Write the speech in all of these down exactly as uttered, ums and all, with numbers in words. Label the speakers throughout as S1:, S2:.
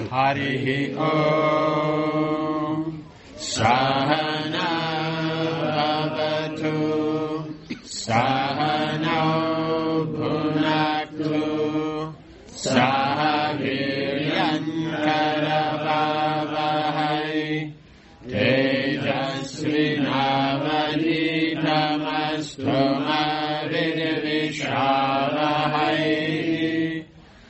S1: Harihi Om Sahana Bhavatu Sahana Bhunaktu Sahaviryan Karavavahai Tejasvinavaditamastu Mavidvishavahai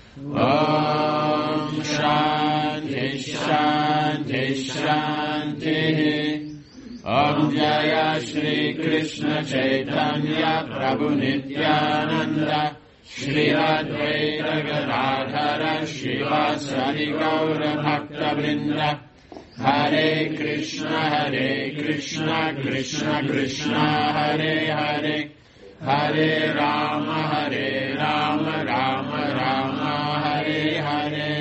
S1: Om Shanti Shanti Shanti Om Jaya Shri Krishna Chaitanya Prabhu Nityananda Shri Advaita Gadadhara Shivasari Gaura Bhakta Vrinda Hare Krishna Hare Krishna Krishna Krishna Hare Hare Hare Rama Hare Rama Rama Rama Hare Hare.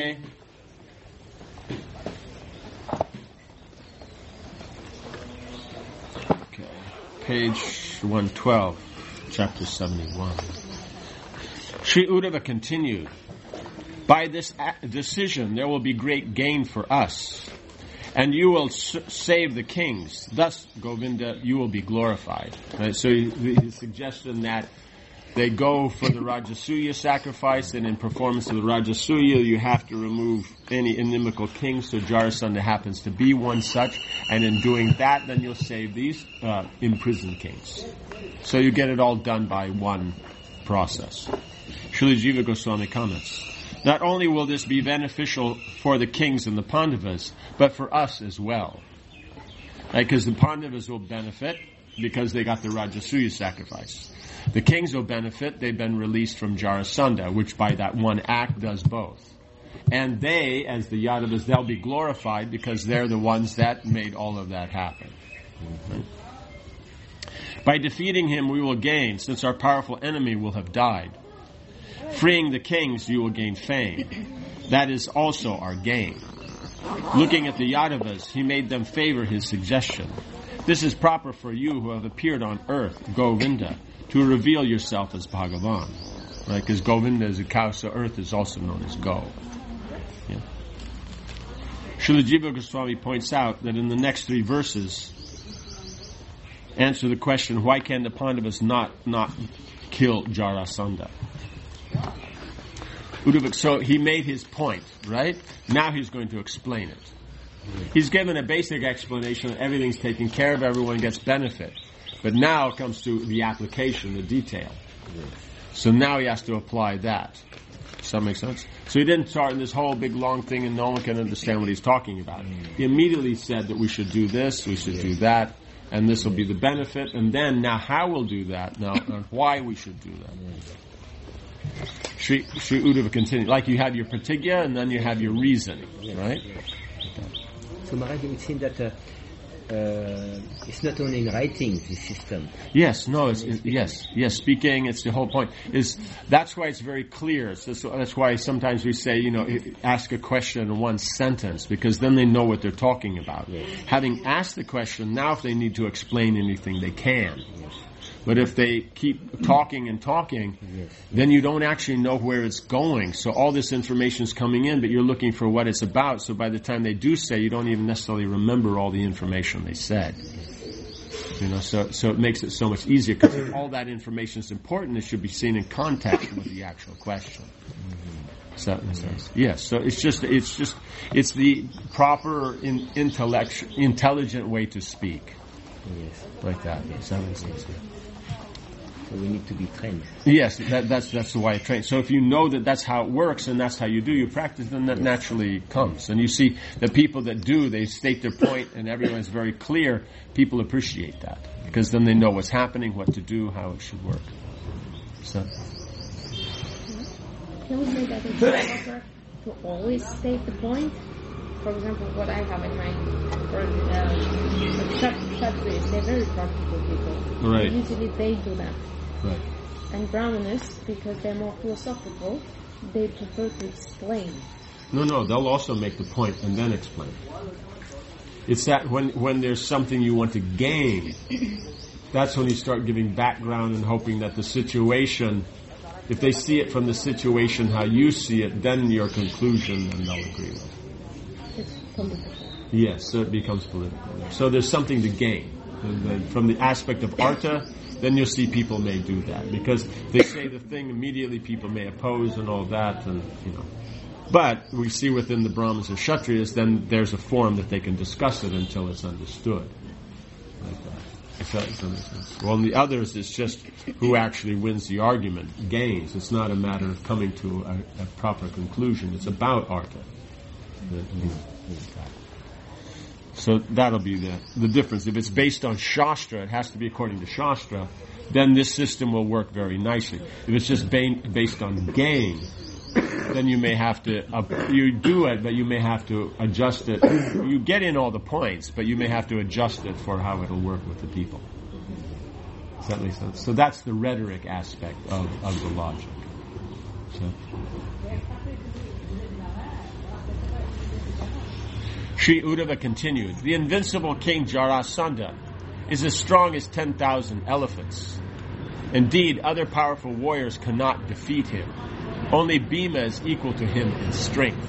S1: Okay. Page one twelve, chapter seventy-one. Sri Uddhava continued, by this decision there will be great gain for us, and you will s- save the kings. Thus, Govinda, you will be glorified. Right? So his suggestion that they go for the Rajasuya sacrifice, and in performance of the Rajasuya you have to remove any inimical king, so Jarasandha happens to be one such, and in doing that then you'll save these uh, imprisoned kings. So you get it all done by one process. Srila Jiva Goswami comments, not only will this be beneficial for the kings and the Pandavas, but for us as well. Because right? The Pandavas will benefit because they got the Rajasuya sacrifice. The kings will benefit, they've been released from Jarasandha, which by that one act does both. And they, as the Yadavas, they'll be glorified because they're the ones that made all of that happen. Mm-hmm. By defeating him we will gain, since our powerful enemy will have died. Freeing the kings, you will gain fame. That is also our gain. Looking at the Yadavas, he made them favor his suggestion. This is proper for you who have appeared on earth, Govinda, to reveal yourself as Bhagavan. Right? Because Govinda is a cow, so earth is also known as Go. Yeah. Srila Jiva Goswami points out that in the next three verses answer the question, why can the Pandavas not, not kill Jarasandha? Uddhava, so he made his point, right? Now he's going to explain it. He's given a basic explanation that everything's taken care of, everyone gets benefit. But now it comes to the application, the detail. So now he has to apply that. Does that make sense? So he didn't start in this whole big long thing and no one can understand what he's talking about. He immediately said that we should do this, we should do that, and this will be the benefit, and then now how we'll do that, now and why we should do that. Sri, Sri Uddhava continued, like you have your pratigya and then you have your reason, right?
S2: So Maharaj, it seems that uh, uh, it's not only in writing, this system.
S1: Yes, no, it's, it's, yes, yes, speaking, it's the whole point. Is That's why it's very clear. So, so that's why sometimes we say, you know, ask a question in one sentence, because then they know what they're talking about.
S2: Yes.
S1: Having asked the question, now if they need to explain anything, they can. Yes. But if they keep talking and talking, yes, then you don't actually know where it's going. So all this information is coming in, but you're looking for what it's about. So by the time they do say, you don't even necessarily remember all the information they said. You know, so so it makes it so much easier, because if all that information is important, it should be seen in context with the actual question. Does that make sense? Yes. So it's just it's just it's the proper in, intellect, intelligent way to speak.
S2: Yes.
S1: Like that. Does that make sense?
S2: So we need to be trained.
S1: Yes, that, that's that's the way I train. So if you know that that's how it works and that's how you do your practice, then that naturally comes. And you see the people that do, they state their point and everyone's very clear. People appreciate that because then they know what's happening, what to do, how it should work. So.
S3: Can we say that it's proper to always state the point? For example, what I have in mind, for um, Kshatriyas, they're very practical people.
S1: Right.
S3: Usually they do that.
S1: Right.
S3: And Brahmanas, because they're more philosophical, they prefer to explain.
S1: No, no, they'll also make the point and then explain. It's that when when there's something you want to gain, that's when you start giving background and hoping that the situation If they see it from the situation how you see it, then your conclusion, and they'll agree with.
S3: It's political.
S1: Yes, so it becomes political. So there's something to gain. And then from the aspect of artha, then you'll see people may do that. Because they say the thing, immediately people may oppose and all that, and, you know. But we see within the Brahmins and Kshatriyas, then there's a form that they can discuss it until it's understood. Like that. If that, if that makes sense. Well, in the others, it's just who actually wins the argument, gains. It's not a matter of coming to a, a proper conclusion. It's about artha. So that'll be the, the difference. If it's based on Shastra, it has to be according to Shastra, then this system will work very nicely. If it's just ba- based on gain, then you may have to, uh, you do it, but you may have to adjust it. You get in all the points, but you may have to adjust it for how it'll work with the people. Does that make sense? So that's the rhetoric aspect of, of the logic. So. Sri Uddhava continued, the invincible King Jarasandha is as strong as ten thousand elephants. Indeed, other powerful warriors cannot defeat him. Only Bhima is equal to him in strength.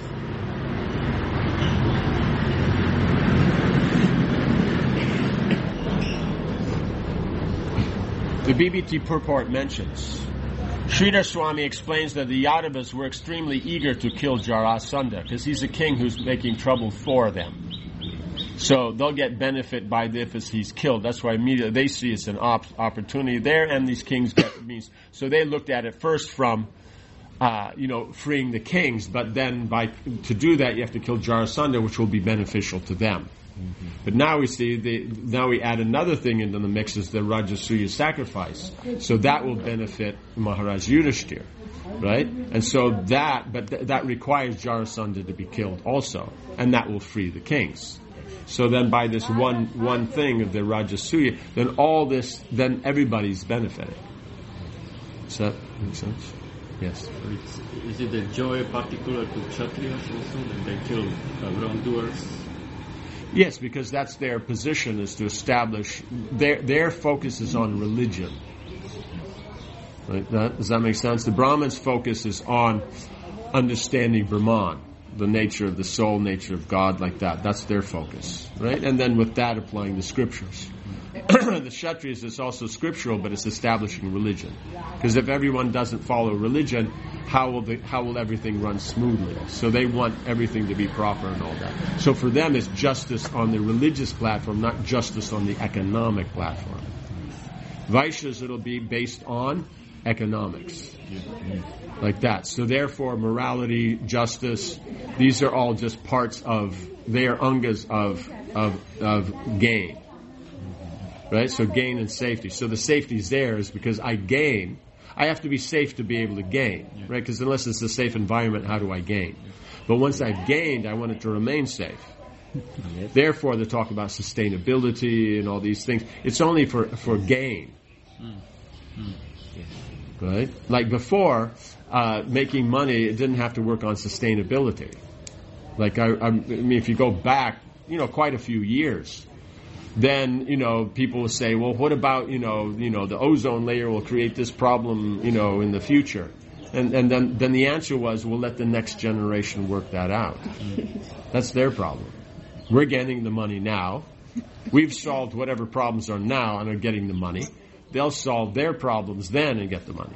S1: The B B T purport mentions, Sridhar Swami explains that the Yadavas were extremely eager to kill Jarasandha because he's a king who's making trouble for them. So they'll get benefit by this if he's killed. That's why immediately they see it's an op- opportunity there, and these kings get means. So they looked at it first from Uh, you know, freeing the kings, but then by to do that you have to kill Jarasandha, which will be beneficial to them. Mm-hmm. But now we see the now we add another thing into the mix, is the Rajasuya sacrifice. So that will benefit Maharaj Yudhishthira, right? And so that, but th- that requires Jarasandha to be killed also, and that will free the kings. So then by this one one thing of the Rajasuya, then all this, then everybody's benefiting. Does that make sense? Yes.
S4: It's, is it a joy particular to Kshatriyas also, that they kill uh, wrongdoers?
S1: Yes, because that's their position, is to establish, their their focus is on religion. Right? That, does that make sense? The Brahmins' focus is on understanding Brahman, the nature of the soul, nature of God, like that. That's their focus, right? And then with that, applying the scriptures. The Kshatriyas is also scriptural, but it's establishing religion. Because if everyone doesn't follow religion, how will the, how will everything run smoothly? So they want everything to be proper and all that. So for them, it's justice on the religious platform, not justice on the economic platform. Vaishyas, it'll be based on economics. Like that. So therefore, morality, justice, these are all just parts of, they are angas of, of, of gain. Right? So gain and safety. So the safety is there is because I gain. I have to be safe to be able to gain. Right? Because unless it's a safe environment, how do I gain? But once I've gained, I want it to remain safe. Yes. Therefore, they talk about sustainability and all these things. It's only for, for gain. Mm. Mm. Yes. Right? Like before, uh, making money, it didn't have to work on sustainability. Like, I, I mean, if you go back, you know, quite a few years, then, you know, people will say, well, what about, you know, you know, the ozone layer will create this problem, you know, in the future. And, and then, then the answer was, we'll let the next generation work that out. That's their problem. We're getting the money now. We've solved whatever problems are now and are getting the money. They'll solve their problems then and get the money.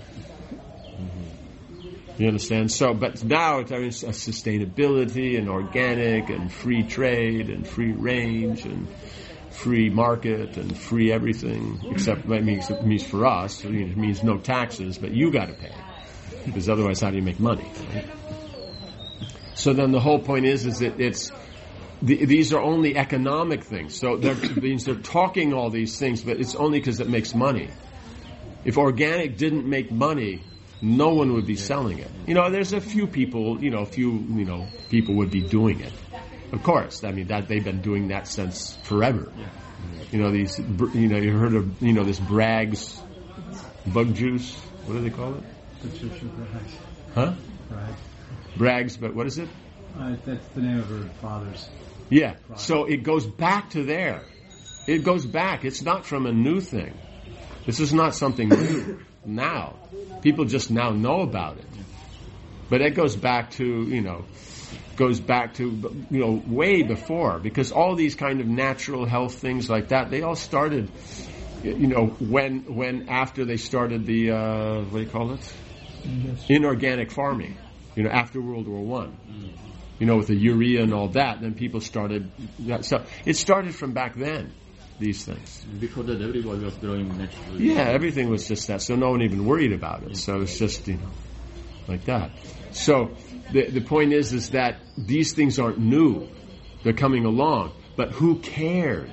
S1: You understand? So, but now it's a sustainability and organic and free trade and free range and free market and free everything, except that means, it means for us, it means no taxes, but you got to pay. Because otherwise, how do you make money? Right? So then the whole point is, is that it's, the, these are only economic things. So that means they're talking all these things, but it's only because it makes money. If organic didn't make money, no one would be selling it. You know, there's a few people, you know, a few, you know, people would be doing it. Of course, I mean, that they've been doing that since forever. You know, these, you know, you heard of, you know, this Bragg's bug juice? What do they call it? Huh? Bragg's, but what is it?
S5: Uh, that's the name of her father's.
S1: Yeah, so it goes back to there. It goes back. It's not from a new thing. This is not something new. now. People just now know about it. But it goes back to, you know, goes back to, you know, way before, because all these kind of natural health things like that, they all started, you know, when when after they started the, uh, what do you call it? Inorganic farming, you know, after World War One. You know, with the urea and all that, then people started, that stuff. It started from back then, these things.
S4: Before that, everybody was growing naturally.
S1: Yeah, everything was just that, so no one even worried about it. So it's just, you know, like that. So the the point is, is that these things aren't new; they're coming along. But who cared?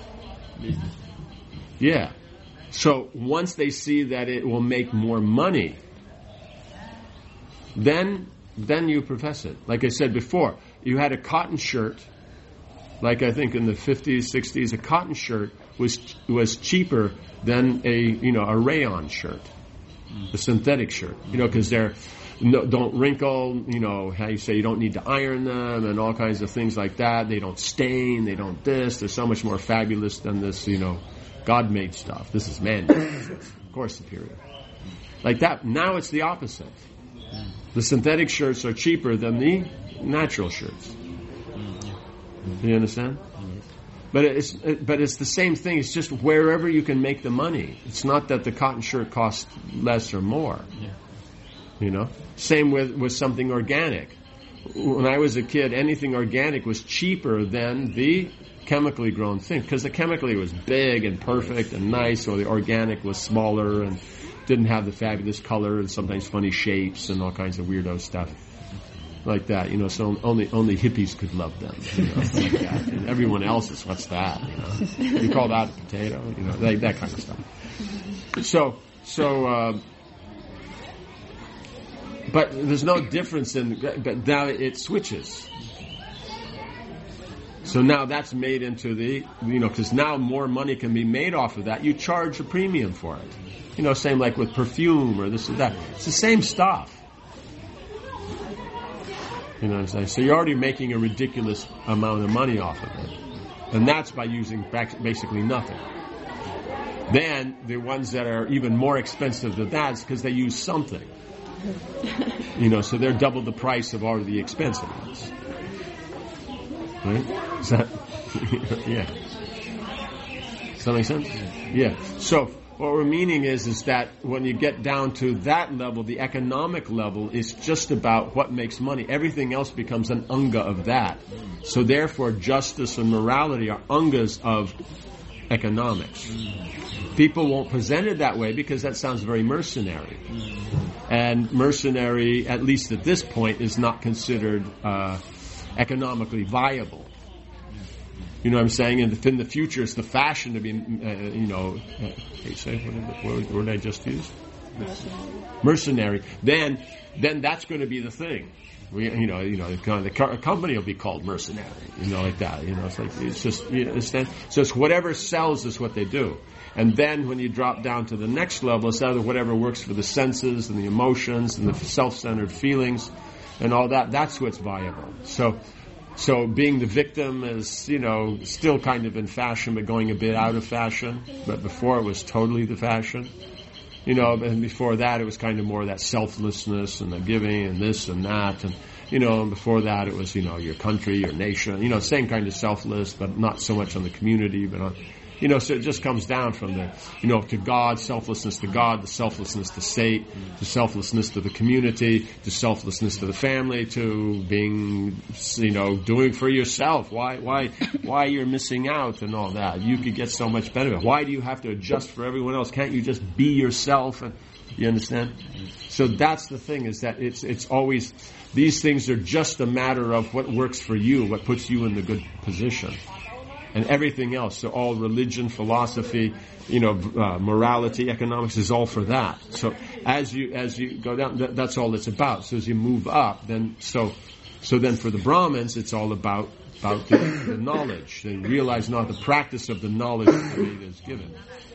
S1: Yeah. So once they see that it will make more money, then then you profess it. Like I said before, you had a cotton shirt. Like I think in the fifties, sixties, a cotton shirt was was cheaper than a you know a rayon shirt, a synthetic shirt. You know, because they're No, don't wrinkle, you know, how you say you don't need to iron them and all kinds of things like that. They don't stain, they don't this. They're so much more fabulous than this, you know, God-made stuff. This is man-made. Of course, superior. Like that. Now it's the opposite. The synthetic shirts are cheaper than the natural shirts. Do you understand? But it's but it's the same thing. It's just wherever you can make the money. It's not that the cotton shirt costs less or more.
S4: Yeah.
S1: You know? Same with, with something organic. When I was a kid, anything organic was cheaper than the chemically grown thing, because the chemically was big and perfect and nice, or the organic was smaller and didn't have the fabulous color and sometimes funny shapes and all kinds of weirdo stuff like that. You know, so only only hippies could love them. You know, like that. And everyone else is, what's that? You know, you call that a potato? You know, like that kind of stuff. So so. Uh, But there's no difference in, but now it switches. So now that's made into the, you know, because now more money can be made off of that. You charge a premium for it. You know, same like with perfume or this or that. It's the same stuff. You know what I'm saying? So you're already making a ridiculous amount of money off of it. And that's by using basically nothing. Then the ones that are even more expensive than that is because they use something. You know, so they're double the price of all of the expensive ones. Right? Is that, yeah. Does that make sense? Yeah. So what we're meaning is, is that when you get down to that level, the economic level is just about what makes money. Everything else becomes an anga of that. So therefore, justice and morality are angas of economics. People won't present it that way because that sounds very mercenary. And mercenary, at least at this point, is not considered uh, economically viable. You know what I'm saying? And in the future, it's the fashion to be, uh, you know, uh, hey, say what, what word I just used? Mercenary. Mercenary. Then, then that's going to be the thing. We, you know, you know, the company will be called mercenary. You know, like that. You know, it's like it's just, you understand? So it's whatever sells is what they do. And then when you drop down to the next level, it's either whatever works for the senses and the emotions and the self-centered feelings and all that. That's what's viable. So, so being the victim is, you know, still kind of in fashion, but going a bit out of fashion. But before it was totally the fashion. You know, and before that it was kind of more that selflessness and the giving and this and that. And, you know, and before that it was, you know, your country, your nation. You know, same kind of selfless, but not so much on the community, but on... You know, so it just comes down from the, you know, to God, selflessness to God, the selflessness to state, to selflessness to the community, to selflessness to the family, to being, you know, doing for yourself. Why, why, why you're missing out and all that? You could get so much benefit. Why do you have to adjust for everyone else? Can't you just be yourself? And you understand? So that's the thing, is that it's it's always, these things are just a matter of what works for you, what puts you in the good position. And everything else, so all religion, philosophy, you know, uh, morality, economics is all for that. So as you as you go down, th- that's all it's about. So as you move up, then so so then for the Brahmins, it's all about about the, the knowledge. They realize not the practice of the knowledge that the Veda is given.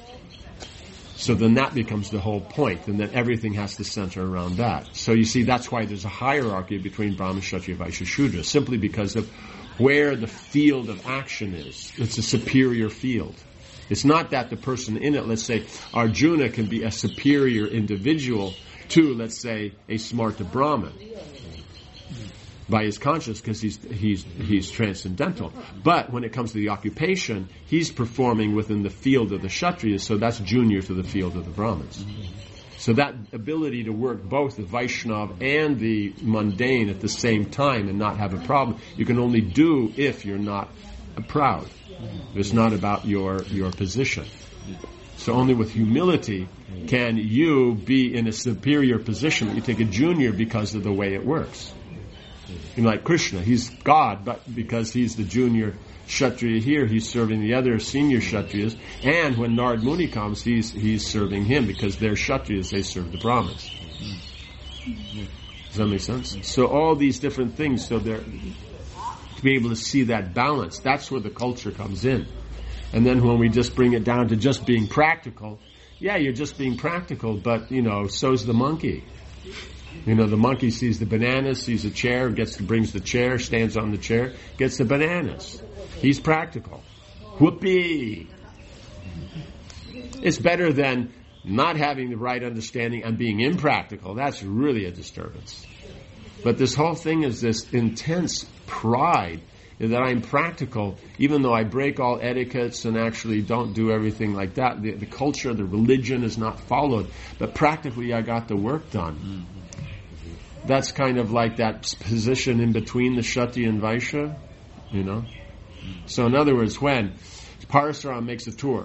S1: So then that becomes the whole point, and then everything has to center around that. So you see, that's why there's a hierarchy between Brahma, Kshatriya, Vaishya, Shudra, simply because of where the field of action is. It's a superior field. It's not that the person in it, let's say, Arjuna can be a superior individual to, let's say, a smarta Brahmin by his conscience, because he's he's he's transcendental. But when it comes to the occupation, he's performing within the field of the Kshatriyas, so that's junior to the field of the Brahmins. So that ability to work both the Vaishnav and the mundane at the same time and not have a problem, you can only do if you're not proud. It's not about your, your position. So only with humility can you be in a superior position. You take a junior because of the way it works. You know, like Krishna, he's God, but because he's the junior Kshatriya here, he's serving the other senior Kshatriyas. And when Narad Muni comes, he's he's serving him because they're Kshatriyas, they serve the Brahmins. Does that make sense? So all these different things, so they're to be able to see that balance, that's where the culture comes in. And then when we just bring it down to just being practical, yeah, you're just being practical, but, you know, so's the monkey. You know, the monkey sees the bananas, sees a chair, gets brings the chair, stands on the chair, gets the bananas. He's practical. Whoopee! It's better than not having the right understanding and being impractical. That's really a disturbance. But this whole thing is this intense pride that I'm practical, even though I break all etiquettes and actually don't do everything like that. The, the culture, the religion is not followed, but practically I got the work done. Mm-hmm. That's kind of like that position in between the Kshatriya and Vaishya, you know. So in other words, when Parasaram makes a tour,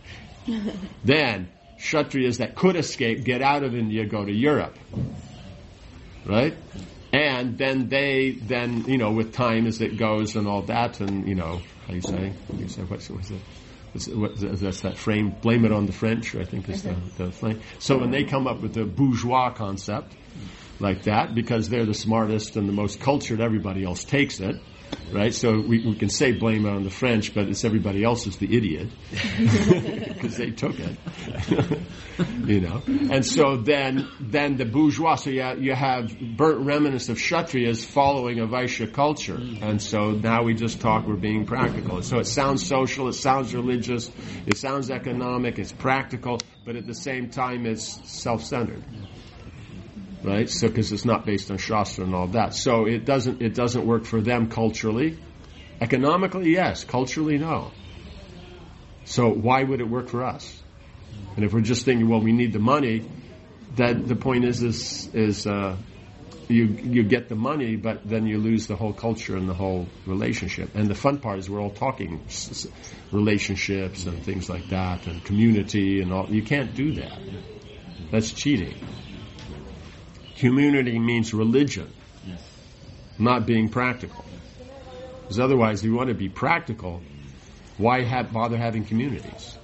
S1: then Kshatriyas that could escape, get out of India, go to Europe, right? And then they, then, you know, with time as it goes and all that, and, you know, how do you say, how do you say, what's, what's it? What, that's that frame, blame it on the French, I think is the, the thing. So when they come up with the bourgeois concept, like that, because they're the smartest and the most cultured, everybody else takes it, right? So we, we can say blame it on the French, but it's everybody else who's the idiot, because they took it, you know. And so then, then the bourgeois, so you have, you have burnt remnants of Kshatriyas following a Vaishya culture, and so now we just talk, we're being practical. So it sounds social, it sounds religious, it sounds economic, it's practical, but at the same time it's self-centered. Right? So, because it's not based on Shastra and all that. So it doesn't, it doesn't work for them culturally. Economically, yes. Culturally, no. So why would it work for us? And if we're just thinking, well, we need the money, that the point is, is, is uh, you, you get the money, but then you lose the whole culture and the whole relationship. And the fun part is we're all talking s- relationships and things like that, and community and all. You can't do that. That's cheating. Community means religion, yes. Not being practical. Because otherwise, if you want to be practical, why have, bother having communities?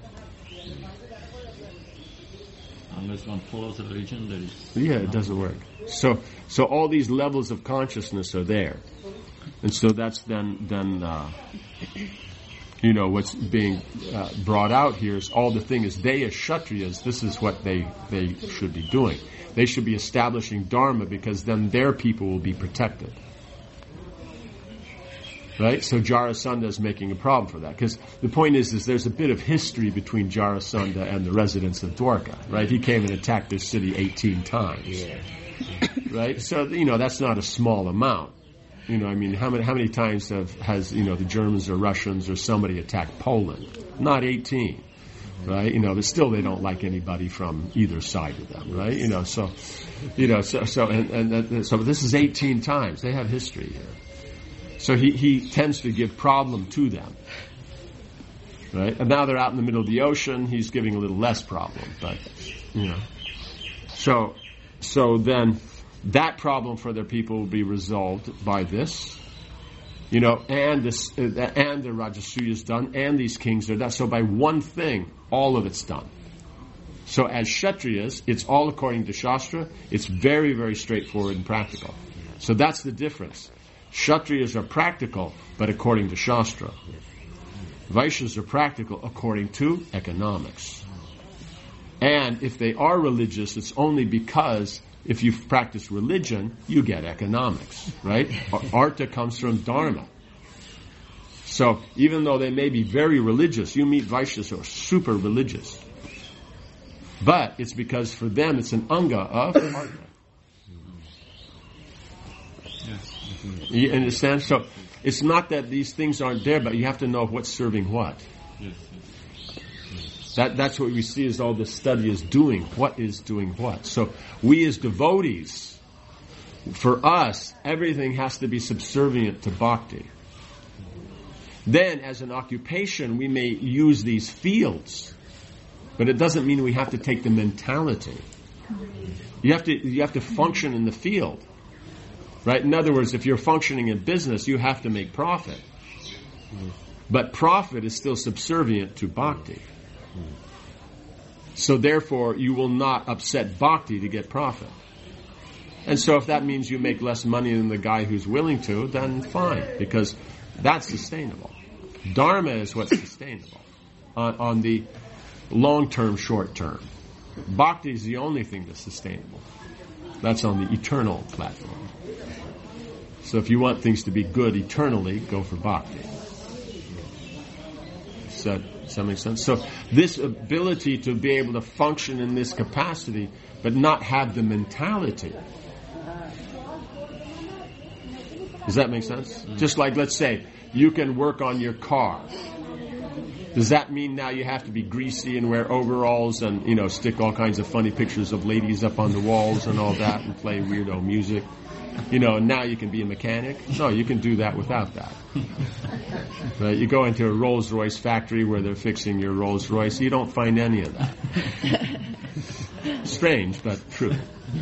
S4: Unless one follows the religion, there is...
S1: Yeah, it doesn't work. So, so all these levels of consciousness are there. And so that's then, then uh, you know, what's being uh, brought out here is all the thing is they as Kshatriyas, this is what they, they should be doing. They should be establishing Dharma because then their people will be protected. Right? So Jarasandha is making a problem for that. Because the point is, is there's a bit of history between Jarasandha and the residents of Dwarka. Right? He came and attacked their city eighteen times. Yeah. Right? So, you know, that's not a small amount. You know, I mean, how many, how many times have, has, you know, the Germans or Russians or somebody attacked Poland? Not eighteen. Right, you know, but still they don't like anybody from either side of them, right? You know, so, you know, so so and, and, and so this is eighteen times. They have history here, so he he tends to give problem to them, right? And now they're out in the middle of the ocean. He's giving a little less problem, but you know, so so then that problem for their people will be resolved by this. You know, and this, uh, and the Rajasuya is done, and these kings are done. So by one thing, all of it's done. So as Kshatriyas, it's all according to Shastra. It's very, very straightforward and practical. So that's the difference. Kshatriyas are practical, but according to Shastra. Vaishyas are practical according to economics. And if they are religious, it's only because if you practice religion, you get economics, right? Artha comes from Dharma. So even though they may be very religious, you meet Vaishyas who are super religious. But it's because for them it's an anga of partner. You understand? So it's not that these things aren't there, but you have to know what's serving what.
S4: Yes, yes.
S1: That that's what we see as all this study is doing. What is doing what? So we as devotees, for us, everything has to be subservient to bhakti. Then, as an occupation, we may use these fields, but it doesn't mean we have to take the mentality. You have to you have to function in the field, right? In other words, if you're functioning in business, you have to make profit, but profit is still subservient to bhakti. So, therefore, you will not upset bhakti to get profit. And so, if that means you make less money than the guy who's willing to, then fine, because that's sustainable. Dharma is what's sustainable on, on the long-term, short-term. Bhakti is the only thing that's sustainable. That's on the eternal platform. So if you want things to be good eternally, go for bhakti. Does that, does that make sense? So this ability to be able to function in this capacity, but not have the mentality. Does that make sense? Mm-hmm. Just like, let's say, you can work on your car. Does that mean now you have to be greasy and wear overalls and, you know, stick all kinds of funny pictures of ladies up on the walls and all that and play weirdo music? You know, now you can be a mechanic? No, you can do that without that. Right? You go into a Rolls-Royce factory where they're fixing your Rolls-Royce, you don't find any of that. Strange, but true.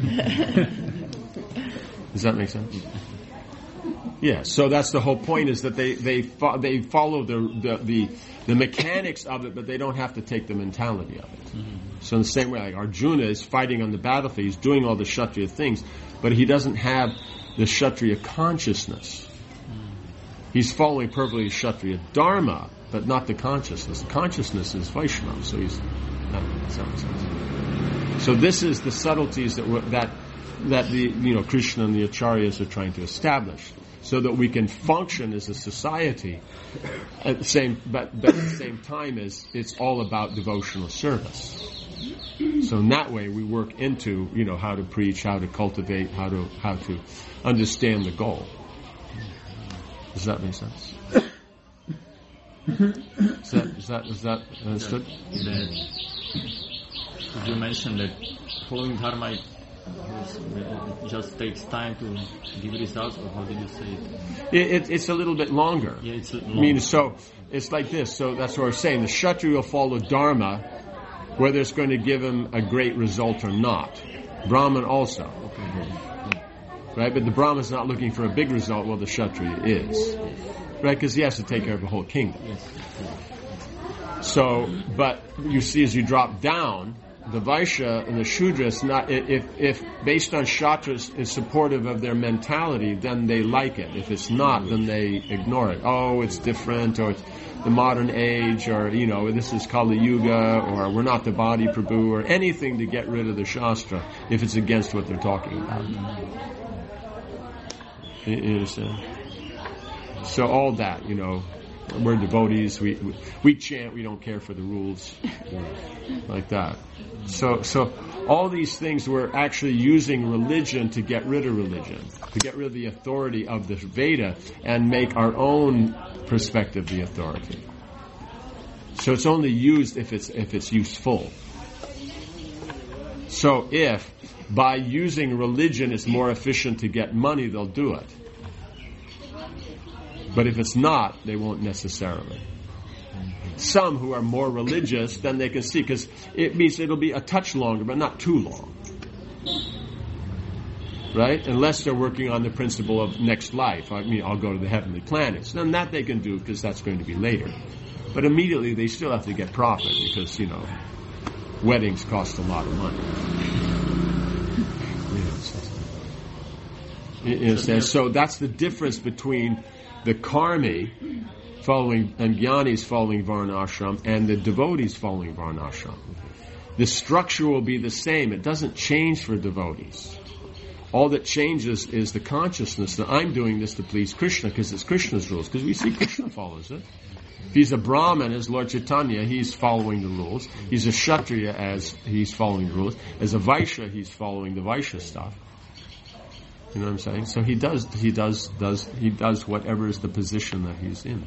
S1: Does that make sense? Yeah, so that's the whole point, is that they they fo- they follow the, the the the mechanics of it, but they don't have to take the mentality of it. Mm-hmm. So in the same way, like Arjuna is fighting on the battlefield, he's doing all the Kshatriya things, but he doesn't have the Kshatriya consciousness. Mm-hmm. He's following perfectly Kshatriya dharma, but not the consciousness. The consciousness is Vaishnava, so he's not. Does that make sense? So this is the subtleties that we're, that that the you know Krishna and the acharyas are trying to establish, so that we can function as a society at the same, but, but at the same time as it's all about devotional service. So in that way, we work into, you know, how to preach, how to cultivate, how to how to understand the goal. Does that make sense? Is that is that is that understood?
S4: That, you mentioned that following dharma it just takes time to give results, or how did you say it?
S1: It, it it's a little bit longer.
S4: Yeah, it's long.
S1: I mean, so it's like this. So that's what we're saying. The Kshatriya will follow dharma, whether it's going to give him a great result or not. Brahman also.
S4: Okay.
S1: Right? But the Brahman is not looking for a big result, while the Kshatriya is. Right? Because he has to take care of the whole kingdom. So, but you see, as you drop down, the Vaishya and the Shudra, is not, if, if based on Kshatras is supportive of their mentality, then they like it. If it's not, then they ignore it. Oh, it's different, or it's the modern age, or, you know, this is Kali Yuga, or we're not the body Prabhu, or anything to get rid of the Shastra if it's against what they're talking about. You, you understand? So all that, you know, we're devotees, we, we we chant, we don't care for the rules, like that. So so all these things, we're actually using religion to get rid of religion, to get rid of the authority of the Veda and make our own perspective the authority. So it's only used if it's if it's useful. So if by using religion it's more efficient to get money, they'll do it. But if it's not, they won't necessarily. Some who are more religious, then they can see, because it means it'll be a touch longer, but not too long. Right? Unless they're working on the principle of next life. I mean, I'll go to the heavenly planets. Then that they can do, because that's going to be later. But immediately they still have to get profit, because, you know, weddings cost a lot of money. You understand? So that's the difference between the karmi following and jnanis following varnashram and the devotees following varnashram. The structure will be the same. It doesn't change for devotees. All that changes is the consciousness that I'm doing this to please Krishna because it's Krishna's rules. Because we see Krishna follows it. If he's a Brahmin as Lord Chaitanya, he's following the rules. He's a Kshatriya as he's following the rules. As a Vaishya, he's following the Vaishya stuff. You know what I'm saying? So he does, he does, does, he does whatever is the position that he's in.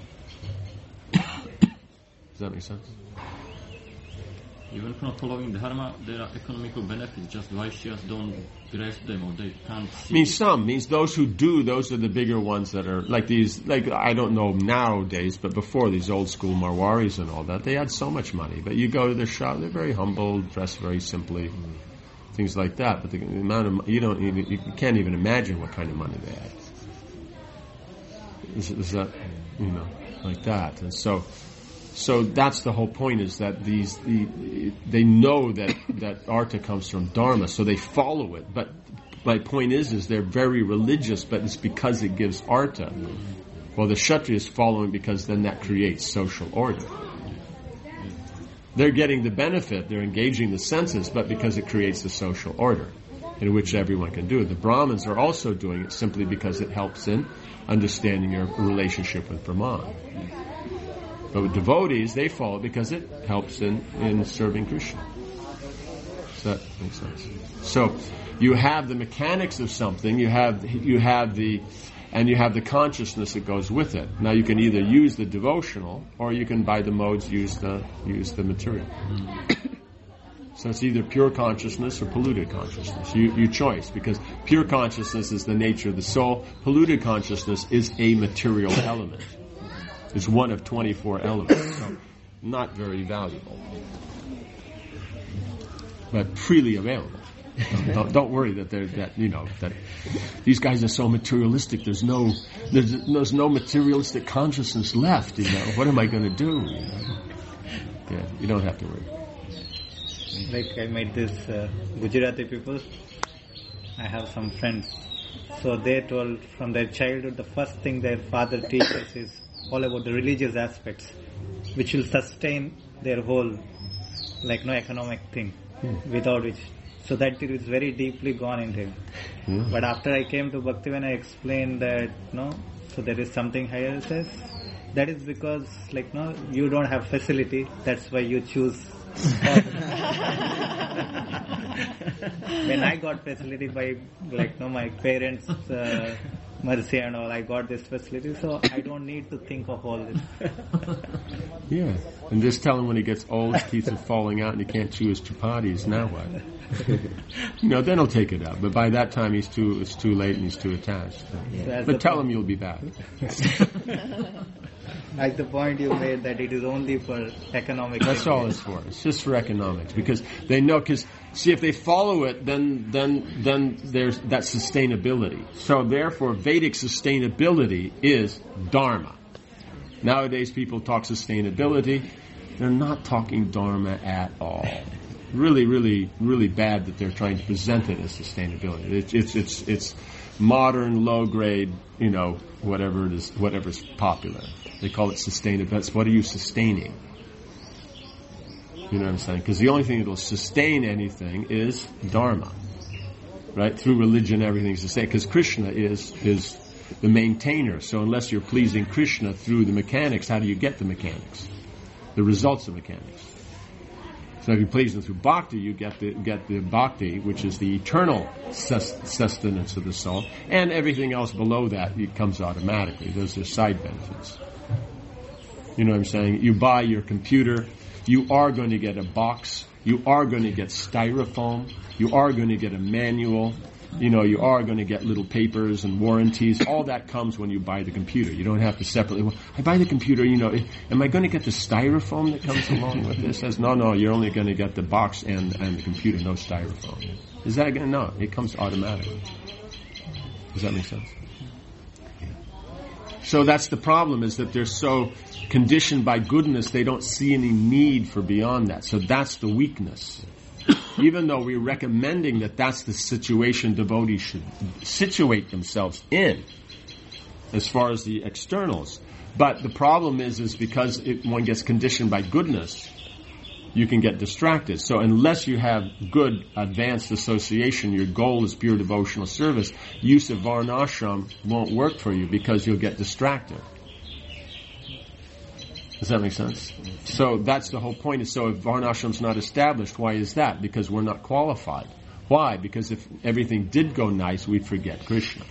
S1: Does that make sense?
S4: Even from following dharma, there are economical benefits. Just Vaishyas don't grasp them, or they can't see.
S1: Means some. Means those who do. Those are the bigger ones that are like these. Like I don't know nowadays, but before these old school Marwaris and all that, they had so much money. But you go to their shop, they're very humble, dressed very simply, mm. things like that. But the amount of you don't, you, you can't even imagine what kind of money they had. Is, is that you know like that? And so. So that's the whole point, is that these the, they know that, that artha comes from dharma, so they follow it. But my point is, is they're very religious, but it's because it gives artha. Well, the Kshatriya is following because then that creates social order. They're getting the benefit, they're engaging the senses, but because it creates the social order in which everyone can do it. The Brahmins are also doing it simply because it helps in understanding your relationship with Brahman. But with devotees, they follow it because it helps in, in serving Krishna. Does that make sense? So, you have the mechanics of something, you have you have the, and you have the consciousness that goes with it. Now, you can either use the devotional, or you can, by the modes, use the use the material. So it's either pure consciousness or polluted consciousness. You you choice, because pure consciousness is the nature of the soul. Polluted consciousness is a material element. It's one of twenty-four elements, so not very valuable, but freely available. Don't, don't worry that they're that you know that these guys are so materialistic. There's no there's, there's no materialistic consciousness left. You know, what am I going to do? You know? Yeah, you don't have to worry.
S6: Like I met this uh, Gujarati people. I have some friends, so they told from their childhood the first thing their father teaches is all about the religious aspects, which will sustain their whole, like, no economic thing, hmm. without which, so that it is very deeply gone into him. Hmm. But after I came to Bhakti, when I explained that, no, so there is something higher, it says, that is because, like, no, you don't have facility, that's why you choose. When I got facility by, like, no, my parents, uh, mercy and all, I got this facility, so I don't need to think of all this.
S1: Yeah, and just tell him when he gets old, his teeth are falling out and he can't chew his chapatis, now what? You know, then he'll take it up, but by that time he's too, it's too late and he's too attached. Yeah. So but tell point. him you'll be back.
S6: Like the point you made that it is only for economic.
S1: That's all it's for. It's just for economics, because they know. Because see, if they follow it, then then then there's that sustainability. So therefore, Vedic sustainability is dharma. Nowadays, people talk sustainability. They're not talking dharma at all. Really, really, really bad that they're trying to present it as sustainability. It's it's it's, it's modern, low grade, you know, whatever it is, whatever's popular. They call it sustainability. What are you sustaining? You know what I'm saying? Because the only thing that will sustain anything is dharma, right? Through religion, everything's sustained. Because Krishna is is the maintainer. So unless you're pleasing Krishna through the mechanics, how do you get the mechanics? The results of mechanics. So if you please him through bhakti, you get the get the bhakti, which is the eternal sustenance of the soul, and everything else below that, it comes automatically. Those are side benefits. You know what I'm saying? You buy your computer, you are going to get a box, you are going to get styrofoam, you are going to get a manual, you know, you are going to get little papers and warranties. All that comes when you buy the computer. You don't have to separately, well, I buy the computer, you know, am I going to get the styrofoam that comes along with this? Says, no, no, you're only going to get the box and, and the computer, no styrofoam. Is that again? No, it comes automatically. Does that make sense? So that's the problem, is that they're so conditioned by goodness, they don't see any need for beyond that. So that's the weakness. Even though we're recommending that that's the situation devotees should situate themselves in, as far as the externals. But the problem is, is because it, one gets conditioned by goodness, you can get distracted. So unless you have good advanced association, your goal is pure devotional service, use of varnashram won't work for you because you'll get distracted. Does that make sense? So that's the whole point. Is so if varnashram's not established, why is that? Because we're not qualified. Why? Because if everything did go nice, we'd forget Krishna.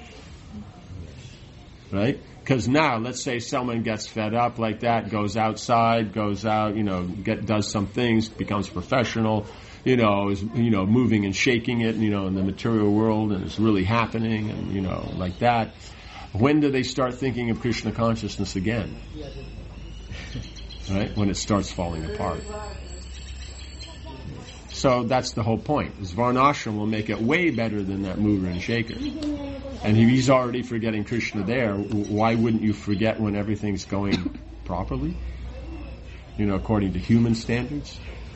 S1: Right? Because now, let's say someone gets fed up like that, goes outside, goes out, you know, get, does some things, becomes professional, you know, is, you know, moving and shaking it, you know, in the material world, and it's really happening, and, you know, like that. When do they start thinking of Krishna consciousness again? Right? When it starts falling apart. So that's the whole point. Is varnashram will make it way better than that mover and shaker. And if he's already forgetting Krishna there, why wouldn't you forget when everything's going properly? You know, according to human standards?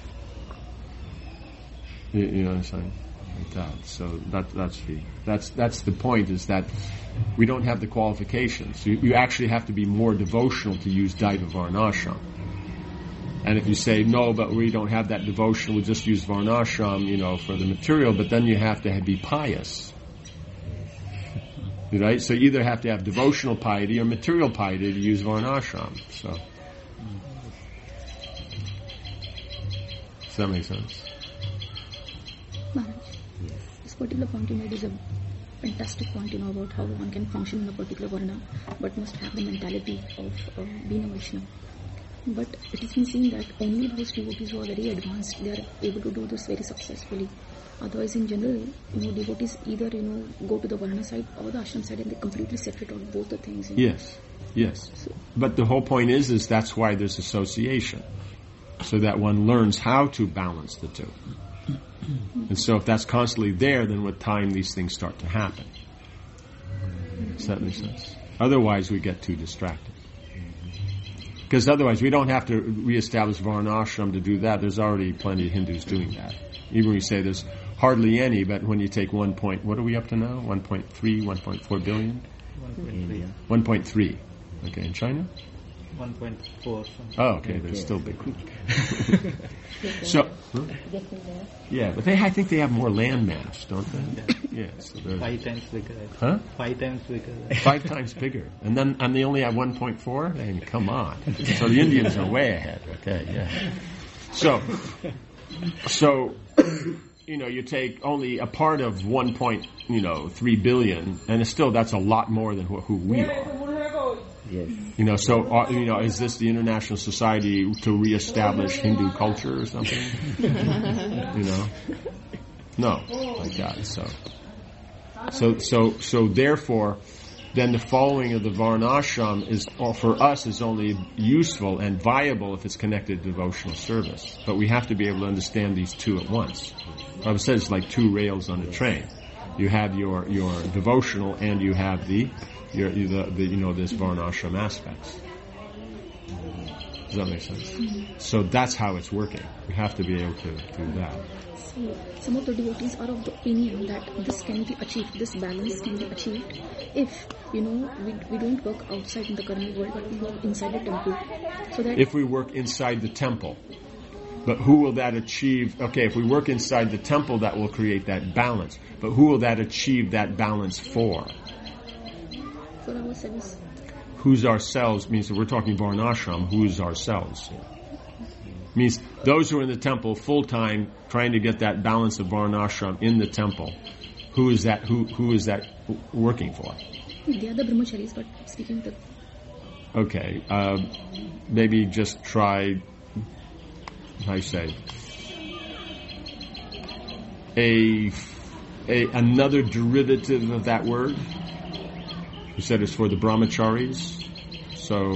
S1: You, you know what I'm saying? Like that. So that, that's the that's that's the point, is that we don't have the qualifications. You, you actually have to be more devotional to use Daiva Varnashram. And if you say, no, but we don't have that devotion, we'll just use varnashram, you know, for the material, but then you have to be pious. Right? So you either have to have devotional piety or material piety to use varnashram. So, does that make sense?
S7: Maharaj, this particular point you made is a fantastic point, you know, about how one can function in a particular varna, but must have the mentality of uh, being a Vaishnava. But it has been seen that only those devotees who are very advanced, they are able to do this very successfully. Otherwise, in general, you know, devotees either, you know, go to the Varna side or the ashram side, and they completely separate out both the things. You know?
S1: Yes, yes. So, but the whole point is, is that's why there's association, so that one learns how to balance the two. And so if that's constantly there, then with time these things start to happen. Does that make sense? Otherwise, we get too distracted. Because otherwise, we don't have to reestablish varnashram to do that. There's already plenty of Hindus doing that. Even when you say there's hardly any, but when you take one point, what are we up to now? one point three, one point four billion?
S6: one point three.
S1: one point three. Okay, in China?
S6: one point four.
S1: Oh, okay, they're still big. So, huh? Yeah, but they, I think they have more land mass, don't they? Yeah, so they're
S6: Five times bigger.
S1: Huh?
S6: Five times bigger.
S1: Five times bigger. And then and they only have one point four? I mean, come on. So the Indians are way ahead. Okay, yeah. So, so you know, you take only a part of one point, you know, three billion, and it's still, that's a lot more than who, who we are.
S2: Yes.
S1: You know, so, uh, you know, is this the International Society to reestablish Hindu culture or something? You know? No, like that. So, so, so, so therefore, then the following of the varnashram is, or for us, is only useful and viable if it's connected to devotional service. But we have to be able to understand these two at once. I said it's like two rails on a train. You have your, your devotional, and you have the, your, the, the, you know, this varnashram aspects. Does that make sense? Mm-hmm. So that's how it's working. We have to be able to do that.
S7: So some of the devotees are of the opinion that this can be achieved, this balance can be achieved if, you know, we, we don't work outside in the karma world, but we work inside the temple. So that
S1: if we work inside the temple. But who will that achieve? Okay, if we work inside the temple, that will create that balance. But who will that achieve that balance for?
S7: For ourselves.
S1: Who's ourselves means that we're talking varnashram. Who's ourselves? Means those who are in the temple full time, trying to get that balance of varnashram in the temple. Who is that? Who who is that working for?
S7: They are the brahmacharis, but speaking the.
S1: Okay, uh, maybe just try. I say a, a another derivative of that word. You said it's for the brahmacharis, so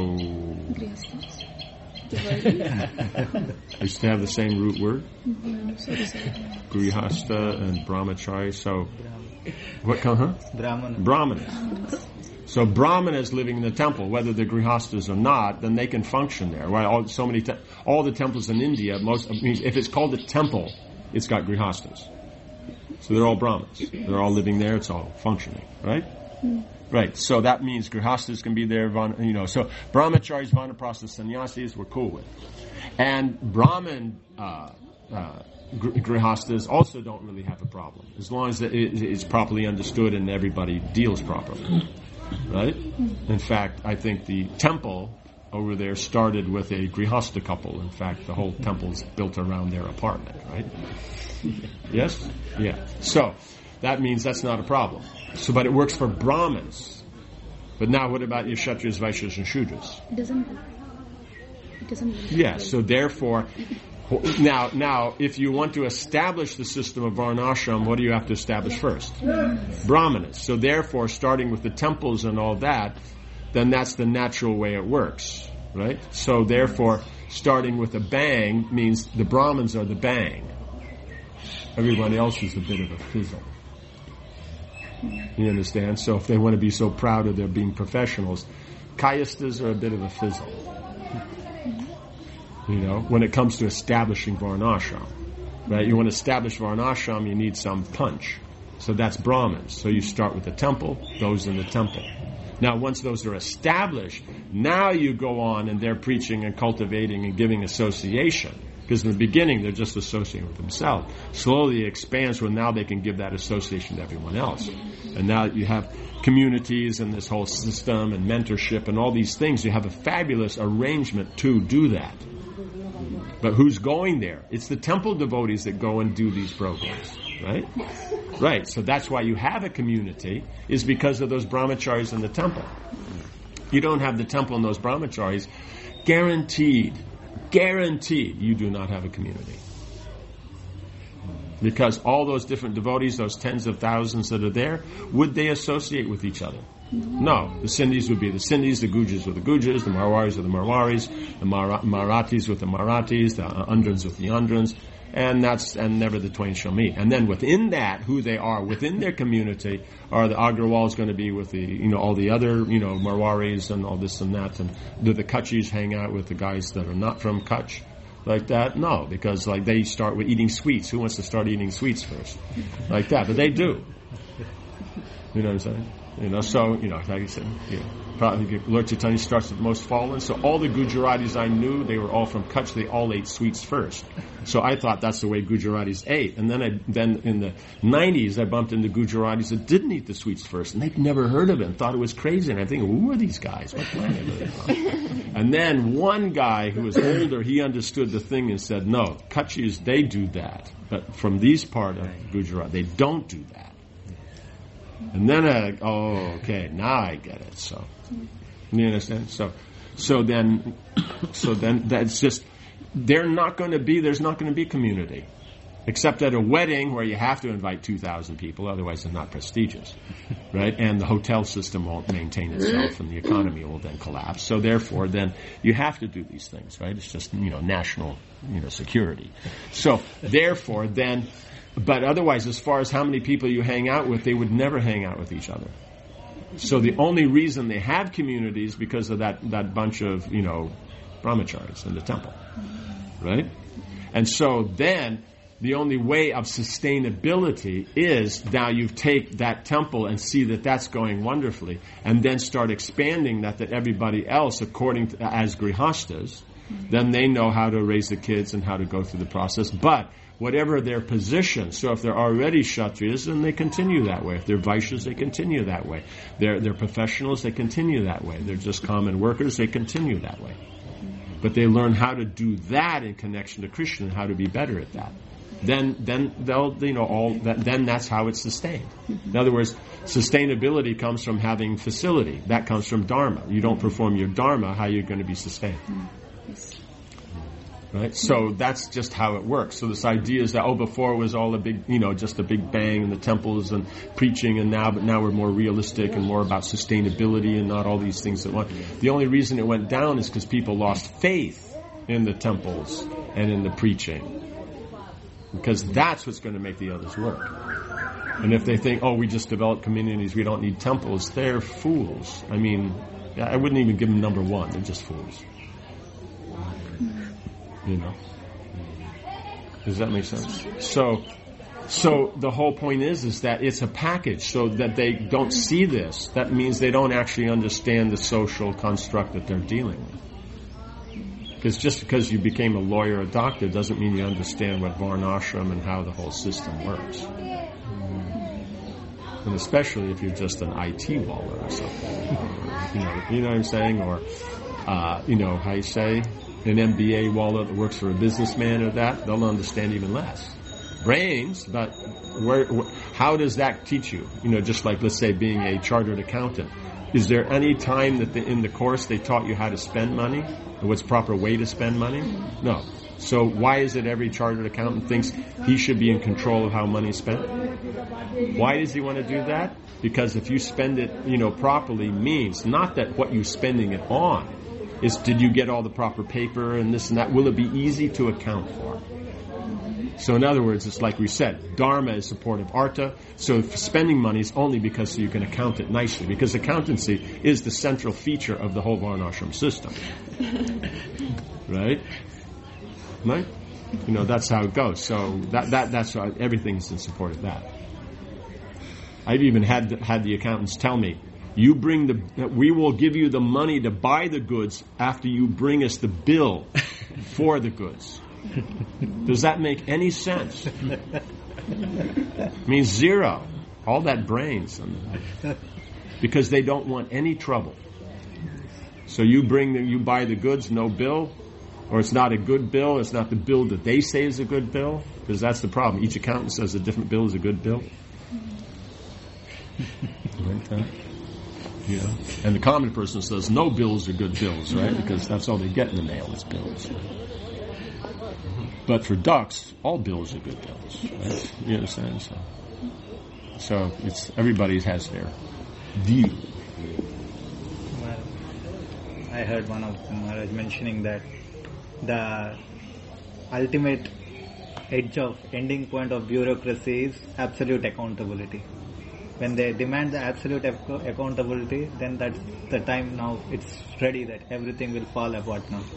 S1: I used to have the same root word.
S7: No, sorry, sorry.
S1: Grihasta and brahmachari. So what come? Huh?
S6: Brahmana.
S1: Brahmanas. So brahmanas living in the temple, whether they're grihastas or not, then they can function there. Right? All, so many, te- all the temples in India, most means if it's called a temple, it's got grihastas. So they're all brahmanas. They're all living there. It's all functioning, right?
S7: Mm.
S1: Right, so that means grihastas can be there, you know, so brahmacharis, vanaprasthas, sannyasis we're cool with. And Brahmin uh, uh, grihastas also don't really have a problem, as long as it is properly understood and everybody deals properly. Right? In fact, I think the temple over there started with a grihasta couple. In fact, the whole temple's built around their apartment, right? Yes? Yeah. So, that means that's not a problem. So, but it works for Brahmins. But now what about your Kshatriyas, Vaishyas, and Shudras?
S7: It doesn't. It doesn't.
S1: Yeah, so therefore, now, now, if you want to establish the system of Varnashram, what do you have to establish first? Brahmanas. So therefore, starting with the temples and all that, then that's the natural way it works, right? So therefore, starting with a bang means the Brahmins are the bang. Everyone else is a bit of a fizzle. You understand? So if they want to be so proud of their being professionals, Kayastas are a bit of a fizzle. You know, when it comes to establishing Varnashram, right? You want to establish Varnashram, you need some punch. So that's Brahmins. So you start with the temple, those in the temple. Now, once those are established, now you go on and they're preaching and cultivating and giving association. Because in the beginning, they're just associating with themselves. Slowly it expands where now they can give that association to everyone else. And now you have communities and this whole system and mentorship and all these things. You have a fabulous arrangement to do that. But who's going there? It's the temple devotees that go and do these programs, right? Right, so that's why you have a community, is because of those brahmacharis in the temple. You don't have the temple and those brahmacharis, guaranteed, guaranteed you do not have a community. Because all those different devotees, those tens of thousands that are there, would they associate with each other? No. The Sindhis would be the Sindhis, the Gujas with the Gujas, the Marwaris with the Marwaris, the Mar- Marathis with the Marathis, the Andrans with the Andrans, and that's, and never the twain shall meet. And then within that, who they are, within their community, are the Agrawals going to be with the, you know, all the other, you know, Marwaris and all this and that, and do the Kutchis hang out with the guys that are not from Kutch? Like that? No, because like they start with eating sweets. Who wants to start eating sweets first? Like that, but they do. You know what I'm saying? You know, so, you know, like I said, you know, probably Lord Chaitanya starts with the most fallen. So all the Gujaratis I knew, they were all from Kutch. They all ate sweets first. So I thought that's the way Gujaratis ate. And then I, then in the nineties, I bumped into Gujaratis that didn't eat the sweets first. And they'd never heard of it and thought it was crazy. And I think, who are these guys? What planet are they from? And then one guy who was older, he understood the thing and said, no, Kutchis, they do that. But from these part of Gujarat, they don't do that. And then I, oh, okay, now I get it. So, you understand? So, so then, so then that's just, they're not going to be, there's not going to be community. Except at a wedding where you have to invite two thousand people, otherwise it's not prestigious. Right? And the hotel system won't maintain itself and the economy will then collapse. So therefore, then you have to do these things, right? It's just, you know, national, you know, security. So, therefore, then, but otherwise, as far as how many people you hang out with, they would never hang out with each other. So the only reason they have communities because of that, that bunch of, you know, brahmacharis in the temple. Right? And so then, the only way of sustainability is now you take that temple and see that that's going wonderfully, and then start expanding that to everybody else according to, as grihastas. Then they know how to raise the kids and how to go through the process. But whatever their position, so if they're already Kshatriyas, then they continue that way. If they're Vaishyas, they continue that way. They're, they're professionals, they continue that way. They're just common workers, they continue that way. But they learn how to do that in connection to Krishna and how to be better at that. Then, then they'll, you know, all that. Then that's how it's sustained. In other words, sustainability comes from having facility. That comes from dharma. You don't perform your dharma, how are you going to be sustained? Right? So that's just how it works. So this idea is that, oh, before it was all a big, you know, just a big bang in the temples and preaching, and now, but now we're more realistic and more about sustainability and not all these things that went. The only reason it went down is because people lost faith in the temples and in the preaching. Because that's what's going to make the others work. And if they think, oh, we just develop communities, we don't need temples, they're fools. I mean, I wouldn't even give them number one. They're just fools. You know? Does that make sense? So, So the whole point is, is that it's a package, so that they don't see this. That means they don't actually understand the social construct that they're dealing with. Because just because you became a lawyer or a doctor doesn't mean you understand what Varnashram and how the whole system works. And especially if you're just an I T waller or something. You know, you know what I'm saying? Or, uh, you know, how you say, an M B A waller that works for a businessman or that, they'll understand even less. Brains, but where, where, how does that teach you? You know, just like, let's say, being a chartered accountant. Is there any time that the, in the course they taught you how to spend money? And what's proper way to spend money? No. So why is it every chartered accountant thinks he should be in control of how money is spent? Why does he want to do that? Because if you spend it, you know, properly means not that what you're spending it on is, did you get all the proper paper and this and that? Will it be easy to account for? So in other words, it's like we said, Dharma is support of Artha, so spending money is only because you can account it nicely, because accountancy is the central feature of the whole Varnashram system. Right? Right? You know, that's how it goes. So that that that's why everything's in support of that. I've even had the, had the accountants tell me, you bring the, we will give you the money to buy the goods after you bring us the bill for the goods. Does that make any sense? It means zero. All that brains. Because they don't want any trouble. So you bring the, you buy the goods, no bill, or it's not a good bill, it's not the bill that they say is a good bill, because that's the problem. Each accountant says a different bill is a good bill. Right? Yeah. And the common person says no bills are good bills, right? Because that's all they get in the mail is bills. But for ducks, all bills are good bills. Right? You understand? So, so it's everybody has their view.
S6: Well, I heard one of them Maharaj mentioning that the ultimate edge of ending point of bureaucracy is absolute accountability. When they demand the absolute ac- accountability, then that's the time now it's ready that everything will fall apart now.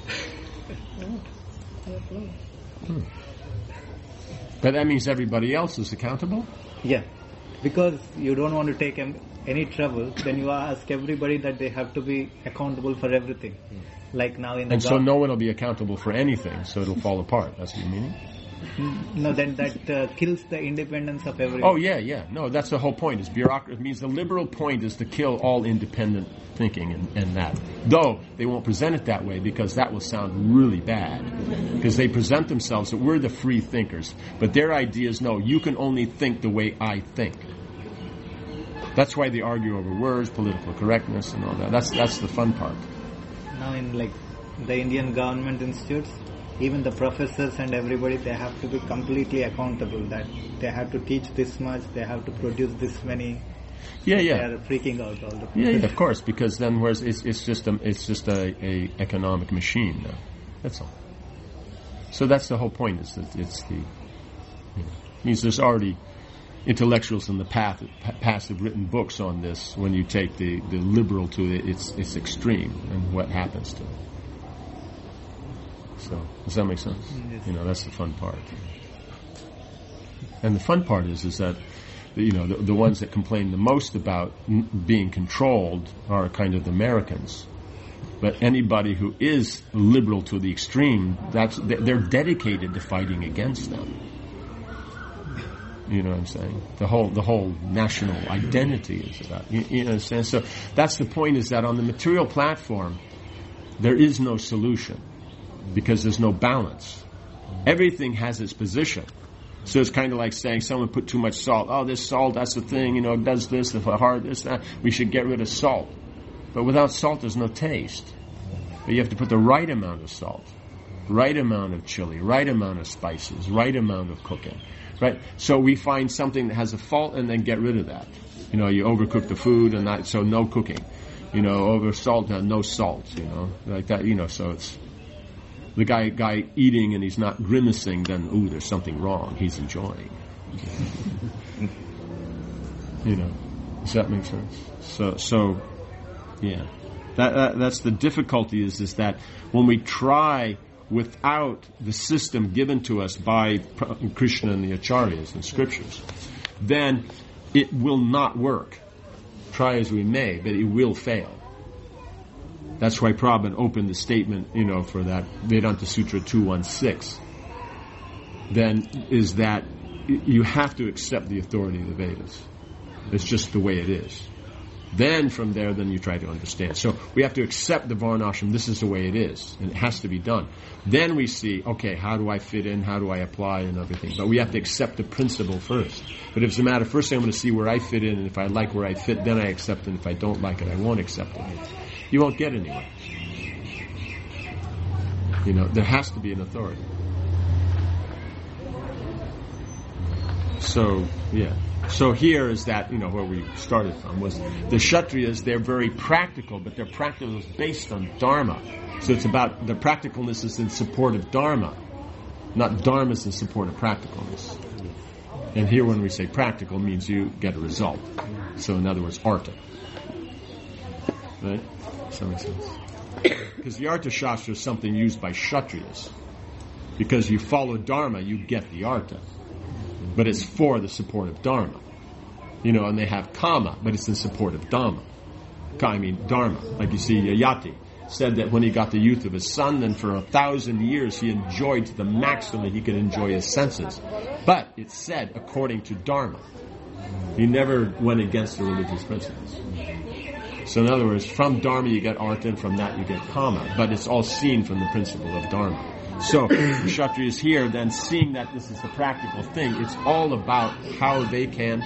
S1: Hmm. But that means everybody else is accountable?
S6: Yeah. Because you don't want to take em- any trouble, then you ask everybody that they have to be accountable for everything. Like now in the
S1: And so
S6: gov-
S1: no one will be accountable for anything, so it'll fall apart. That's what you mean?
S6: No, then that uh, kills the independence of everyone.
S1: Oh, yeah, yeah. No, that's the whole point. Is bureaucracy. It means the liberal point is to kill all independent thinking and, and that. Though they won't present it that way because that will sound really bad. Because they present themselves that we're the free thinkers. But their idea is, no, you can only think the way I think. That's why they argue over words, political correctness and all that. That's that's the fun part.
S6: Now in like the Indian government institutes, even the professors and everybody, they have to be completely accountable that they have to teach this much, they have to produce this many.
S1: Yeah, yeah.
S6: They are freaking out all the time.
S1: Yeah, yeah, of course, because then whereas it's it's just a it's just a, a economic machine now. That's all. So that's the whole point. Is that it's the you know, means there's already intellectuals in the path past have written books on this. When you take the, the liberal to it, it's it's extreme and what happens to it. So does that make sense?
S6: Yes.
S1: You know, that's the fun part. And the fun part is is that you know the, the ones that complain the most about n- being controlled are kind of the Americans. But anybody who is liberal to the extreme, that's they're dedicated to fighting against them. You know what I'm saying? The whole the whole national identity is about. You, you understand? So that's the point. Is that on the material platform, there is no solution because there's no balance. Everything has its position. So it's kind of like saying someone put too much salt. Oh, this salt, that's the thing. You know, it does this, if hard this, that. We should get rid of salt. But without salt, there's no taste. But you have to put the right amount of salt, right amount of chili, right amount of spices, right amount of cooking. Right? So we find something that has a fault and then get rid of that. You know, you overcook the food and that, so no cooking. You know, over salt, uh, no salt, you know, like that, you know, so it's the guy guy eating and he's not grimacing, then, ooh, there's something wrong. He's enjoying. You know, does that make sense? So, so, yeah. That, that that's the difficulty is, is that when we try without the system given to us by Krishna and the Acharyas and scriptures, then it will not work. Try as we may, but it will fail. That's why Prabhupada opened the statement, you know, for that Vedanta Sutra two sixteen. Then is that you have to accept the authority of the Vedas. It's just the way it is. Then from there, then you try to understand. So we have to accept the Varnashram. This is the way it is, and it has to be done. Then we see, okay, how do I fit in? How do I apply and everything? But we have to accept the principle first. But if it's a matter, first thing I'm going to see where I fit in, and if I like where I fit, then I accept it. And if I don't like it, I won't accept it. You won't get anywhere. You know, there has to be an authority. So, yeah. So here is that, you know, where we started from, was the Kshatriyas, they're very practical, but their practical is based on Dharma. So it's about, the practicalness is in support of Dharma, not Dharma is in support of practicalness. And here when we say practical, means you get a result. So in other words, Artha. Right? Does that make sense? Because the Artha Shastra is something used by Kshatriyas. Because you follow Dharma, you get the Artha. But it's for the support of Dharma. You know, and they have Kama, but it's in support of Dhamma. I mean, Dharma. Like you see, Yayati said that when he got the youth of his son, then for a thousand years he enjoyed to the maximum he could enjoy his senses. But it's said according to Dharma. He never went against the religious principles. So in other words, from Dharma you get Artha, and from that you get Kama. But it's all seen from the principle of Dharma. So, the Kshatriyas here, then seeing that this is a practical thing, it's all about how they can,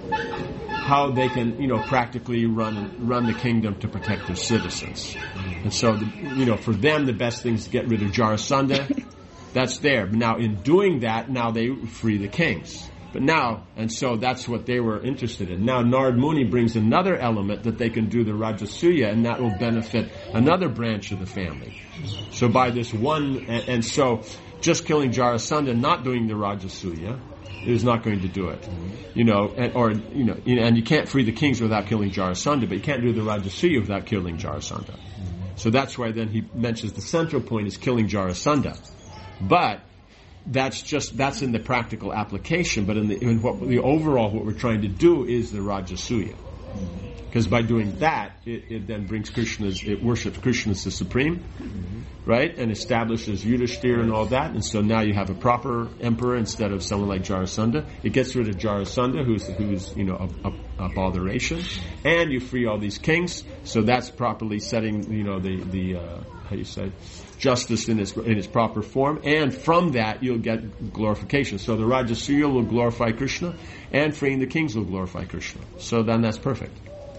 S1: how they can, you know, practically run run the kingdom to protect their citizens. And so, the, you know, for them, the best thing is to get rid of Jarasandha. That's there. But now, in doing that, now they free the kings. But now, and so that's what they were interested in. Now, Narad Muni brings another element that they can do the Rajasuya, and that will benefit another branch of the family. So by this one, and, and so just killing Jarasandha, not doing the Rajasuya, is not going to do it. You know, and, or, you know, and you can't free the kings without killing Jarasandha, but you can't do the Rajasuya without killing Jarasandha. So that's why then he mentions the central point is killing Jarasandha. But that's just, that's in the practical application, but in the, in what, the overall, what we're trying to do is the Rajasuya. Because by doing that, it, it then brings Krishna's, it worships Krishna as the supreme, mm-hmm. right? And establishes Yudhishthira and all that. And so now you have a proper emperor instead of someone like Jarasandha. It gets rid of Jarasandha, who's, who's you know, a, a, a botheration. And you free all these kings. So that's properly setting, you know, the, the uh, how do you say, justice in its, in its proper form. And from that, you'll get glorification. So the Rajasuya will glorify Krishna, and freeing the kings will glorify Krishna. So then that's perfect.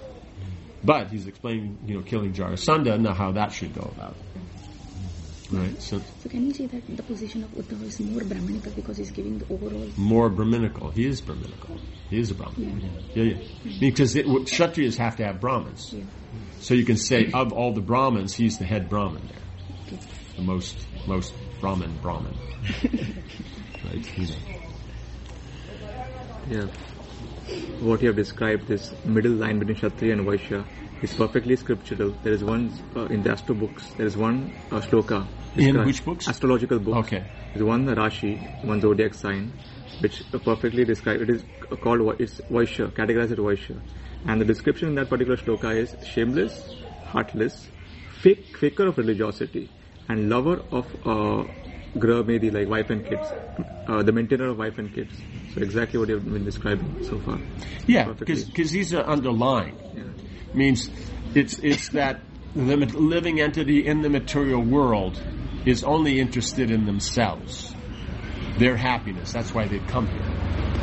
S1: But he's explaining, you know, killing Jarasandha, now how that should go about. Right? So,
S7: so can you say that the position of Uddhava is more Brahmanical because he's giving the overall...
S1: More Brahminical. He is Brahminical. He is a Brahmin. Yeah, yeah. yeah. Mm-hmm. Because it, Kshatriyas have to have Brahmins. Yeah. So you can say, of all the Brahmins, he's the head Brahmin there. Okay. The most, most Brahmin Brahmin. Right? You know.
S8: Yeah. What you have described, this middle line between Kshatriya and Vaishya, is perfectly scriptural. There is one, uh, in the Astro books, there is one uh, shloka.
S1: In which books?
S8: Astrological books.
S1: Okay.
S8: There is one Rashi, one zodiac sign, which uh, perfectly describes, it is called, it's Vaishya, categorized as Vaishya. And the description in that particular shloka is shameless, heartless, fake, faker of religiosity, and lover of uh, Grah Medi, like wife and kids, uh, the maintainer of wife and kids. So exactly what you've been describing so far.
S1: Yeah, because these are underlying. Yeah. Means it's it's that the living entity in the material world is only interested in themselves, their happiness. That's why they've come here.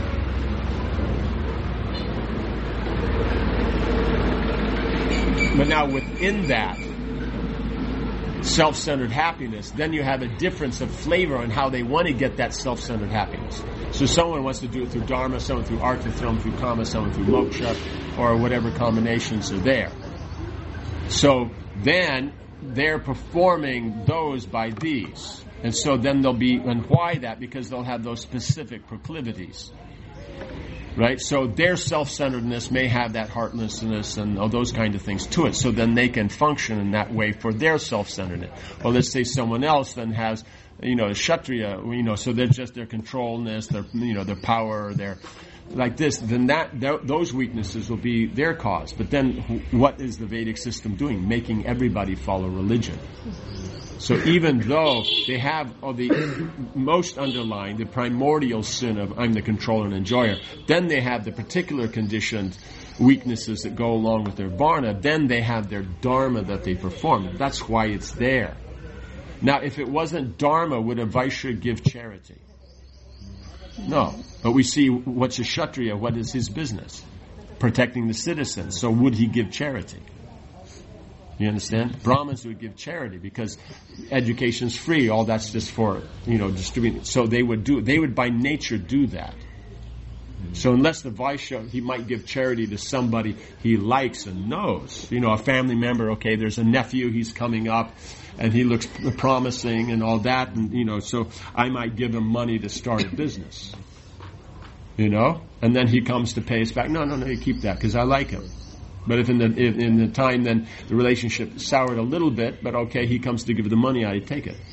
S1: But now within that self-centered happiness, then you have a difference of flavor on how they want to get that self-centered happiness. So someone wants to do it through Dharma, someone through Artha, someone through Kama, someone through Moksha, or whatever combinations are there. So then they're performing those by these. And so then they'll be, and why that? Because they'll have those specific proclivities. Right? So their self-centeredness may have that heartlessness and all those kind of things to it. So then they can function in that way for their self-centeredness. Or let's say someone else then has, you know, Kshatriya, you know, so they're just their controlness, their, you know, their power, their, like this, then that, those weaknesses will be their cause. But then what is the Vedic system doing? Making everybody follow religion. So even though they have oh, the most underlying, the primordial sin of I'm the controller and enjoyer, then they have the particular conditioned weaknesses that go along with their varna, then they have their dharma that they perform. That's why it's there. Now, if it wasn't dharma, would a Vaishya give charity? No. But we see what's a Kshatriya, what is his business? Protecting the citizens. So would he give charity? You understand? Brahmins would give charity because education's free. All that's just for, you know, distributing. So they would do, they would by nature do that. So unless the Vaishya, he might give charity to somebody he likes and knows. You know, a family member, okay, there's a nephew, he's coming up, and he looks promising and all that, and, you know, so I might give him money to start a business. You know? And then he comes to pay us back. No, no, no, you keep that, because I like him. But if in the if in the time then the relationship soured a little bit, but okay, he comes to give the money, I take it.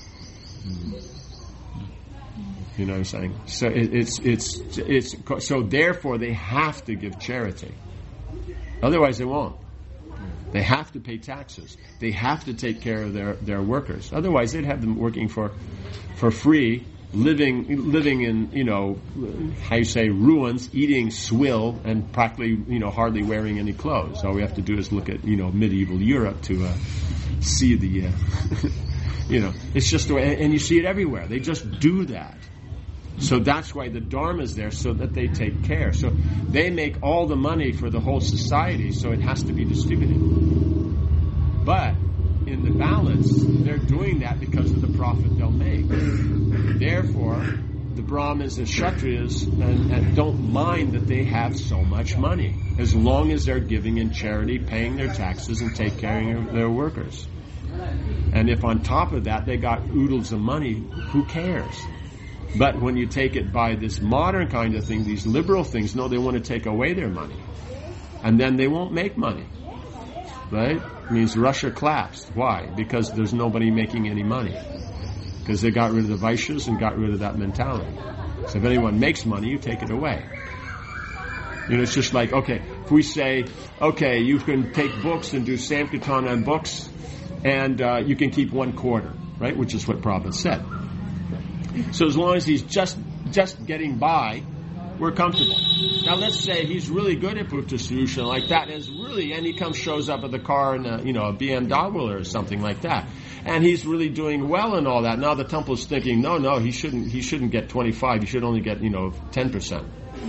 S1: You know what I'm saying? So it, it's it's it's so therefore they have to give charity. Otherwise they won't. They have to pay taxes. They have to take care of their, their workers. Otherwise they'd have them working for for free, living living in, you know, how you say, ruins, eating swill, and practically, you know, hardly wearing any clothes. All we have to do is look at, you know, medieval Europe to uh, see the, uh, you know, it's just the way, and you see it everywhere. They just do that. So that's why the Dharma is there, so that they take care. So they make all the money for the whole society, so it has to be distributed. But in the balance, they're doing that because of the profit they'll make. Therefore, the Brahmins and Kshatriyas and, and don't mind that they have so much money, as long as they're giving in charity, paying their taxes, and taking care of their workers. And if on top of that they got oodles of money, who cares? But when you take it by this modern kind of thing, these liberal things, no, they want to take away their money. And then they won't make money. Right? It means Russia collapsed. Why? Because there's nobody making any money. Because they got rid of the Vaishyas and got rid of that mentality. So if anyone makes money, you take it away. You know, it's just like, okay, if we say, okay, you can take books and do Sankirtan on books, and uh, you can keep one quarter, right? Which is what Prabhupada said. So as long as he's just just getting by, we're comfortable. Now let's say he's really good at Bhutta Solution like that, is really, and he comes shows up at the car in a, you know, a B M W or something like that, and he's really doing well and all that. Now the temple's thinking, no, no, he shouldn't he shouldn't get twenty-five. He should only get, you know, ten percent.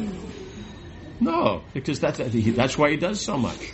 S1: No, because that's that's why he does so much.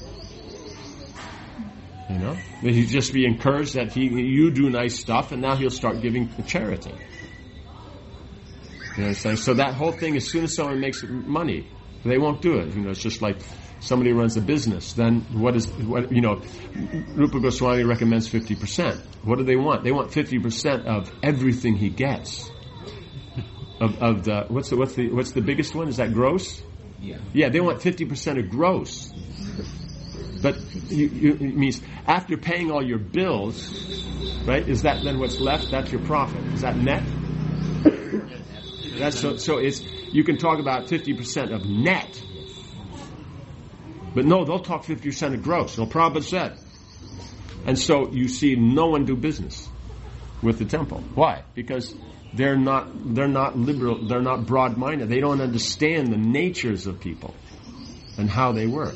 S1: You know, he'd just be encouraged that he you do nice stuff, and now he'll start giving charity. You know what I'm saying? So that whole thing, as soon as someone makes money, they won't do it. You know, it's just like somebody runs a business. Then what is what? You know, Rupa Goswami recommends fifty percent. What do they want? They want fifty percent of everything he gets. Of of the what's the what's the what's the biggest one? Is that gross? Yeah. Yeah, they want fifty percent of gross. But you, you, it means after paying all your bills, right? Is that then what's left? That's your profit. Is that net? That's so. So it's you can talk about fifty percent of net, but no, they'll talk fifty percent of gross. So Prabhupada said, and so you see no one do business with the temple. Why? Because they're not they're not liberal. They're not broad-minded. They don't understand the natures of people and how they work.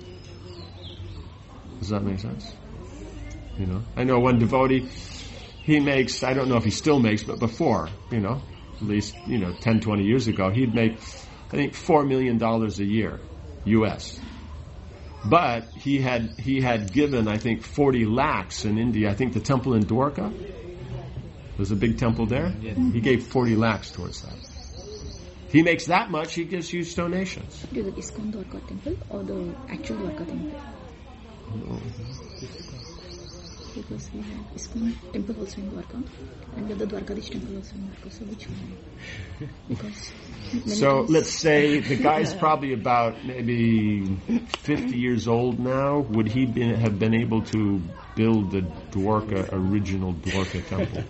S1: Does that make sense? You know, I know one devotee, he makes, I don't know if he still makes, but before, you know, at least, you know, ten, twenty years ago, he'd make, I think, four million dollars a year, U S. But he had, he had given, I think, forty lakhs in India. I think the temple in Dwarka, there's a big temple there. Yeah. He gave forty lakhs towards that. He makes that much, he gives huge donations.
S7: Do the ISKCON Dwarka temple or the actual Dwarka temple? Because we have ISKCON temple also in Dwarka, and we have the Dwarkadish temple also in Dwarka. So which one? Because many
S1: So
S7: times-
S1: let's say the guy's probably about maybe fifty years old now. Would he been, have been able to build the Dwarka, original Dwarka temple?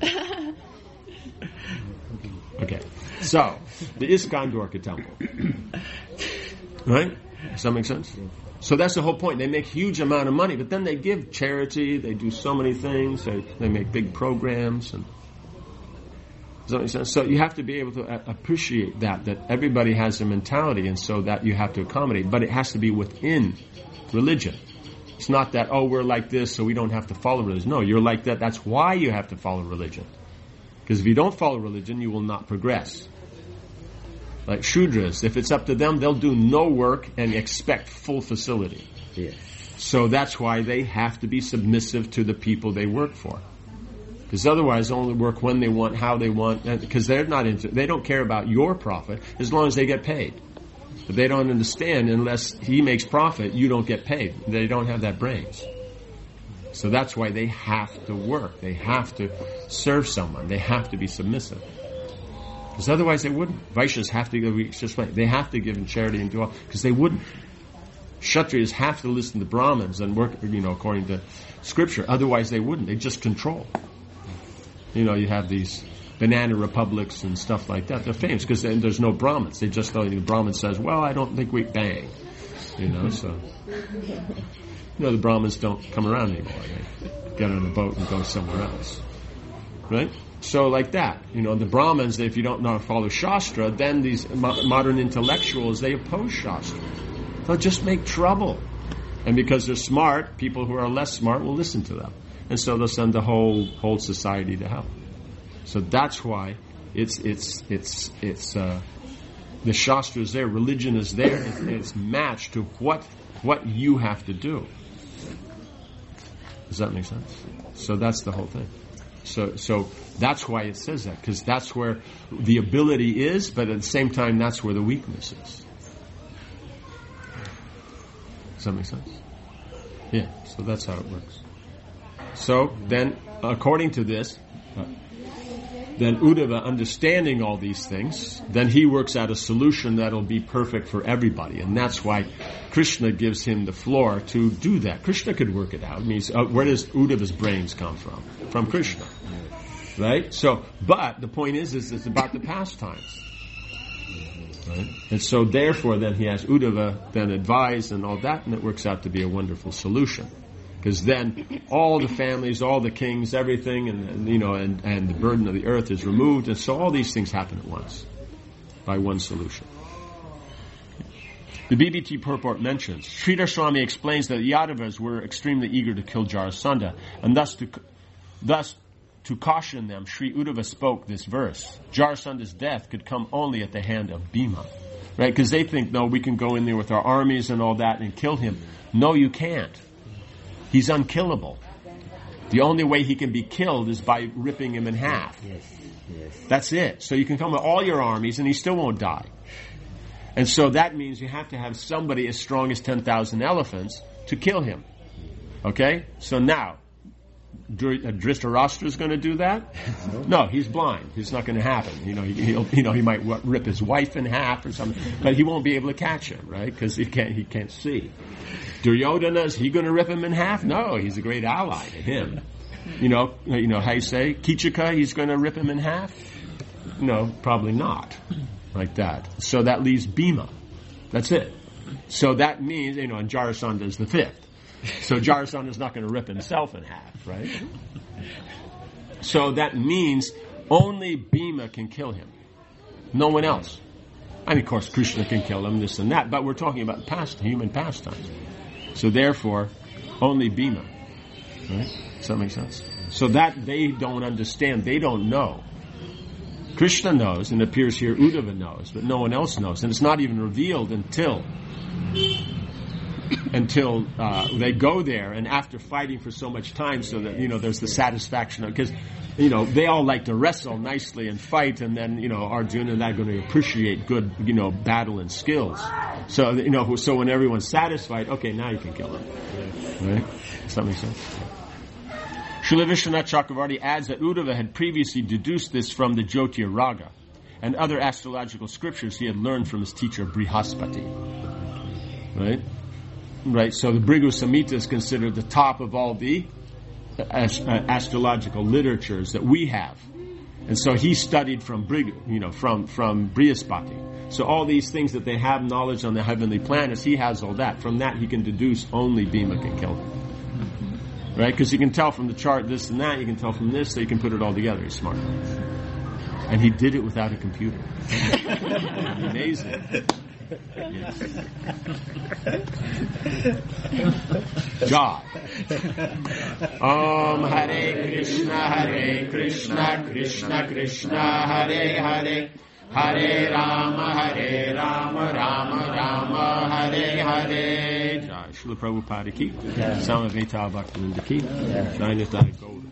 S1: Okay. So, the ISKCON Dwarka temple. Right? Does that make sense? So that's the whole point. They make huge amount of money, but then they give charity, they do so many things, they, they make big programs. And does that make sense? So you have to be able to uh, appreciate that, that everybody has a mentality, and so that you have to accommodate. But it has to be within religion. It's not that, oh, we're like this, so we don't have to follow religion. No, you're like that. That's why you have to follow religion. Because if you don't follow religion, you will not progress. Like Shudras, if it's up to them, they'll do no work and expect full facility.
S2: Yes.
S1: So that's why they have to be submissive to the people they work for. Because otherwise they'll only work when they want, how they want, because they're not into, they don't care about your profit as long as they get paid. But they don't understand, unless he makes profit, you don't get paid. They don't have that brains. So that's why they have to work. They have to serve someone. They have to be submissive. Because otherwise they wouldn't. Vaishyas have to give, it's just like, they have to give in charity and do all, because they wouldn't. Kshatriyas have to listen to Brahmins and work, you know, according to scripture. Otherwise they wouldn't. They just control. You know, you have these banana republics and stuff like that. They're famous because there's no Brahmins. They just know, the Brahmin says, well, I don't think we bang. You know, so. You know, the Brahmins don't come around anymore. They get on a boat and go somewhere else. Right? So like that. You know, the Brahmins, if you don't know how to follow Shastra, then these mo- modern intellectuals, they oppose Shastra. They'll just make trouble. And because they're smart, people who are less smart will listen to them. And so they'll send the whole whole society to hell. So that's why it's it's it's it's uh, the Shastra is there, religion is there, it's, it's matched to what what you have to do. Does that make sense? So that's the whole thing. So so that's why it says that, because that's where the ability is, but at the same time that's where the weakness is. Does that make sense? Yeah, so that's how it works. So then, according to this, uh, then Uddhava, understanding all these things, then he works out a solution that'll be perfect for everybody. And that's why Krishna gives him the floor to do that. Krishna could work it out. It means, uh, where does Uddhava's brains come from? From Krishna. Right? So, but the point is, is it's about the pastimes. Right? And so therefore then he has Uddhava then advise and all that, and it works out to be a wonderful solution. Because then all the families, all the kings, everything, and, and you know, and, and the burden of the earth is removed, and so all these things happen at once by one solution. The B B T purport mentions, Sridhar Swami explains that the Yadavas were extremely eager to kill Jarasandha, and thus to thus to caution them, Sri Uddhava spoke this verse: Jarasandha's death could come only at the hand of Bhima, right? Because they think, no, we can go in there with our armies and all that and kill him. No, you can't. He's unkillable. The only way he can be killed is by ripping him in half.
S2: Yes, yes.
S1: That's it. So you can come with all your armies and he still won't die. And so that means you have to have somebody as strong as ten thousand elephants to kill him. Okay? So now, Dhritarashtra is going to do that? No, he's blind. It's not going to happen. You know, he, he'll, you know, he might what, rip his wife in half or something, but he won't be able to catch him, right? Because he can't, he can't see. Duryodhana, is he going to rip him in half? No, he's a great ally to him. You know, you know how you say Kichika, he's going to rip him in half? No, probably not. Like that. So that leaves Bhima. That's it. So that means, you know, and Jarasandha is the fifth. So Jarasandha is not going to rip himself in half, right? So that means only Bhima can kill him. No one else. I mean, of course, Krishna can kill him, this and that, but we're talking about past human pastimes. So therefore, only Bhima. Right? Does that make sense? So that they don't understand. They don't know. Krishna knows, and it appears here Uddhava knows, but no one else knows. And it's not even revealed until until uh, they go there, and after fighting for so much time, so that, you know, there's the satisfaction of, because, you know, they all like to wrestle nicely and fight, and then, you know, Arjuna and that are going to appreciate good, you know, battle and skills. So, you know, so when everyone's satisfied, okay, now you can kill him. Right? Does that make sense? Srila Vishwanath Chakravarti adds that Uddhava had previously deduced this from the Jyotir Raga and other astrological scriptures he had learned from his teacher Brihaspati. Right? Right, so the Bhrigu Samhita is considered the top of all the ast- uh, astrological literatures that we have. And so he studied from Bhrigu, you know, from, from Brihaspati. So all these things that they have knowledge on the heavenly planets, he has all that. From that he can deduce only Bhima can kill him. Right? Because you can tell from the chart this and that, you can tell from this, so you can put it all together. He's smart. And he did it without a computer. Amazing. Yes. God. Om Hare Krishna, Hare Krishna, Krishna Krishna, Hare Hare, Hare Rama, Hare Rama, Rama Rama, Hare Hare. Jai Srila Prabhupada ki, Samaveta Bhaktivinoda ki, Jai Nitai Gaur.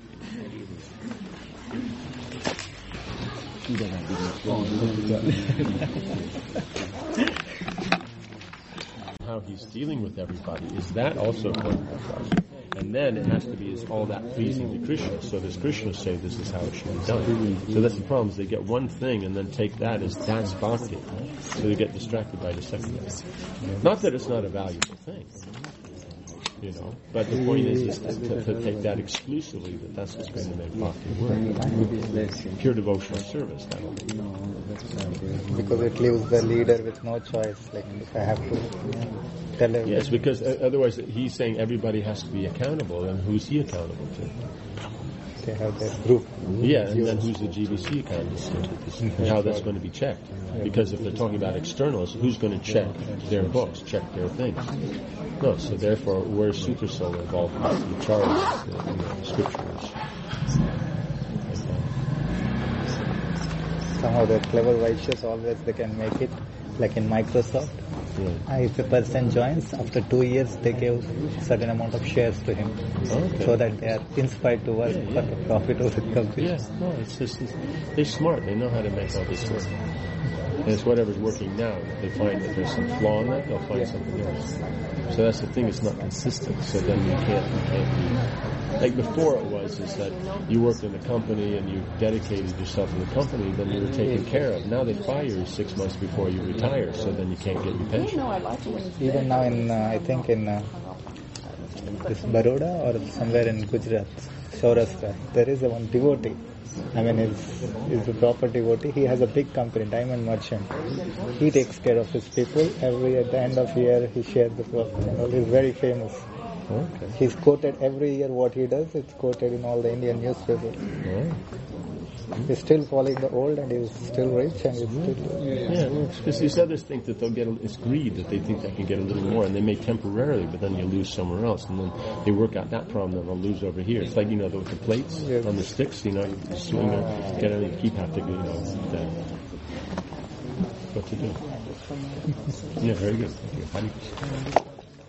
S1: How he's dealing with everybody, is that also choreographed? And then it has to be, is all that pleasing to Krishna? So does Krishna say this is how it should be done? So that's the problem, is they get one thing and then take that as that's bhakti. So they get distracted by the secondary. Not that it's not a valuable thing, you know, but the point is, is to, to take that exclusively, that that's what's going to make bhakti work. Pure devotional service, that'll be.
S6: Because it leaves the leader with no choice. Like if I have to you know, tell him.
S1: Yes, because uh, otherwise he's saying everybody has to be accountable, and who's he accountable to?
S6: They have their group.
S1: Yeah, and then who's the G B C accountable to? And how that's going to be checked? Because if they're talking about externals, who's going to check their books, check their things? No, so therefore, where's Sutra Soul involved with the charts, the you know, scriptures?
S6: Somehow the clever Vaishyas always they can make it, like in Microsoft.
S1: Yeah.
S6: Uh, if a person joins, after two years they give certain amount of shares to him,
S1: Okay.
S6: so that they are inspired to work
S1: Yeah, yeah.
S6: for the profit of the company.
S1: Yeah, no, it's just, it's, they're smart. They know how to make all this work. And it's whatever's working now. If they find that there's some flaw in that, they'll find something else. So that's the thing, it's not consistent. So then you can't, you can't be... Like before it was, is that you worked in a company and you dedicated yourself to the company, then you were taken care of. Now they fire you six months before you retire, so then you can't get your pension.
S6: Even now in, uh, I think in uh, this Baroda or somewhere in Gujarat, Saurashtra, there is a one devotee. I mean, he's, he's a proper devotee. He has a big company, Diamond Merchant. He takes care of his people. Every at the end of year, he shares the profit. And all. He's very famous.
S1: Okay.
S6: He's quoted every year. What he does, it's quoted in all the Indian newspapers.
S1: Yeah.
S6: He's still following the old, and he's still rich, and he's still.
S1: Yeah, well, because these others think that they'll get a, it's greed, that they think they can get a little more, and they may temporarily, but then you lose somewhere else, and then they work out that problem, then they'll lose over here. It's like, you know, the, the plates
S6: Yes.
S1: on the sticks, you know, you swing them, get them, keep have to, you know, that, what to do. Yeah, very good. Thank you. Hare Krishna.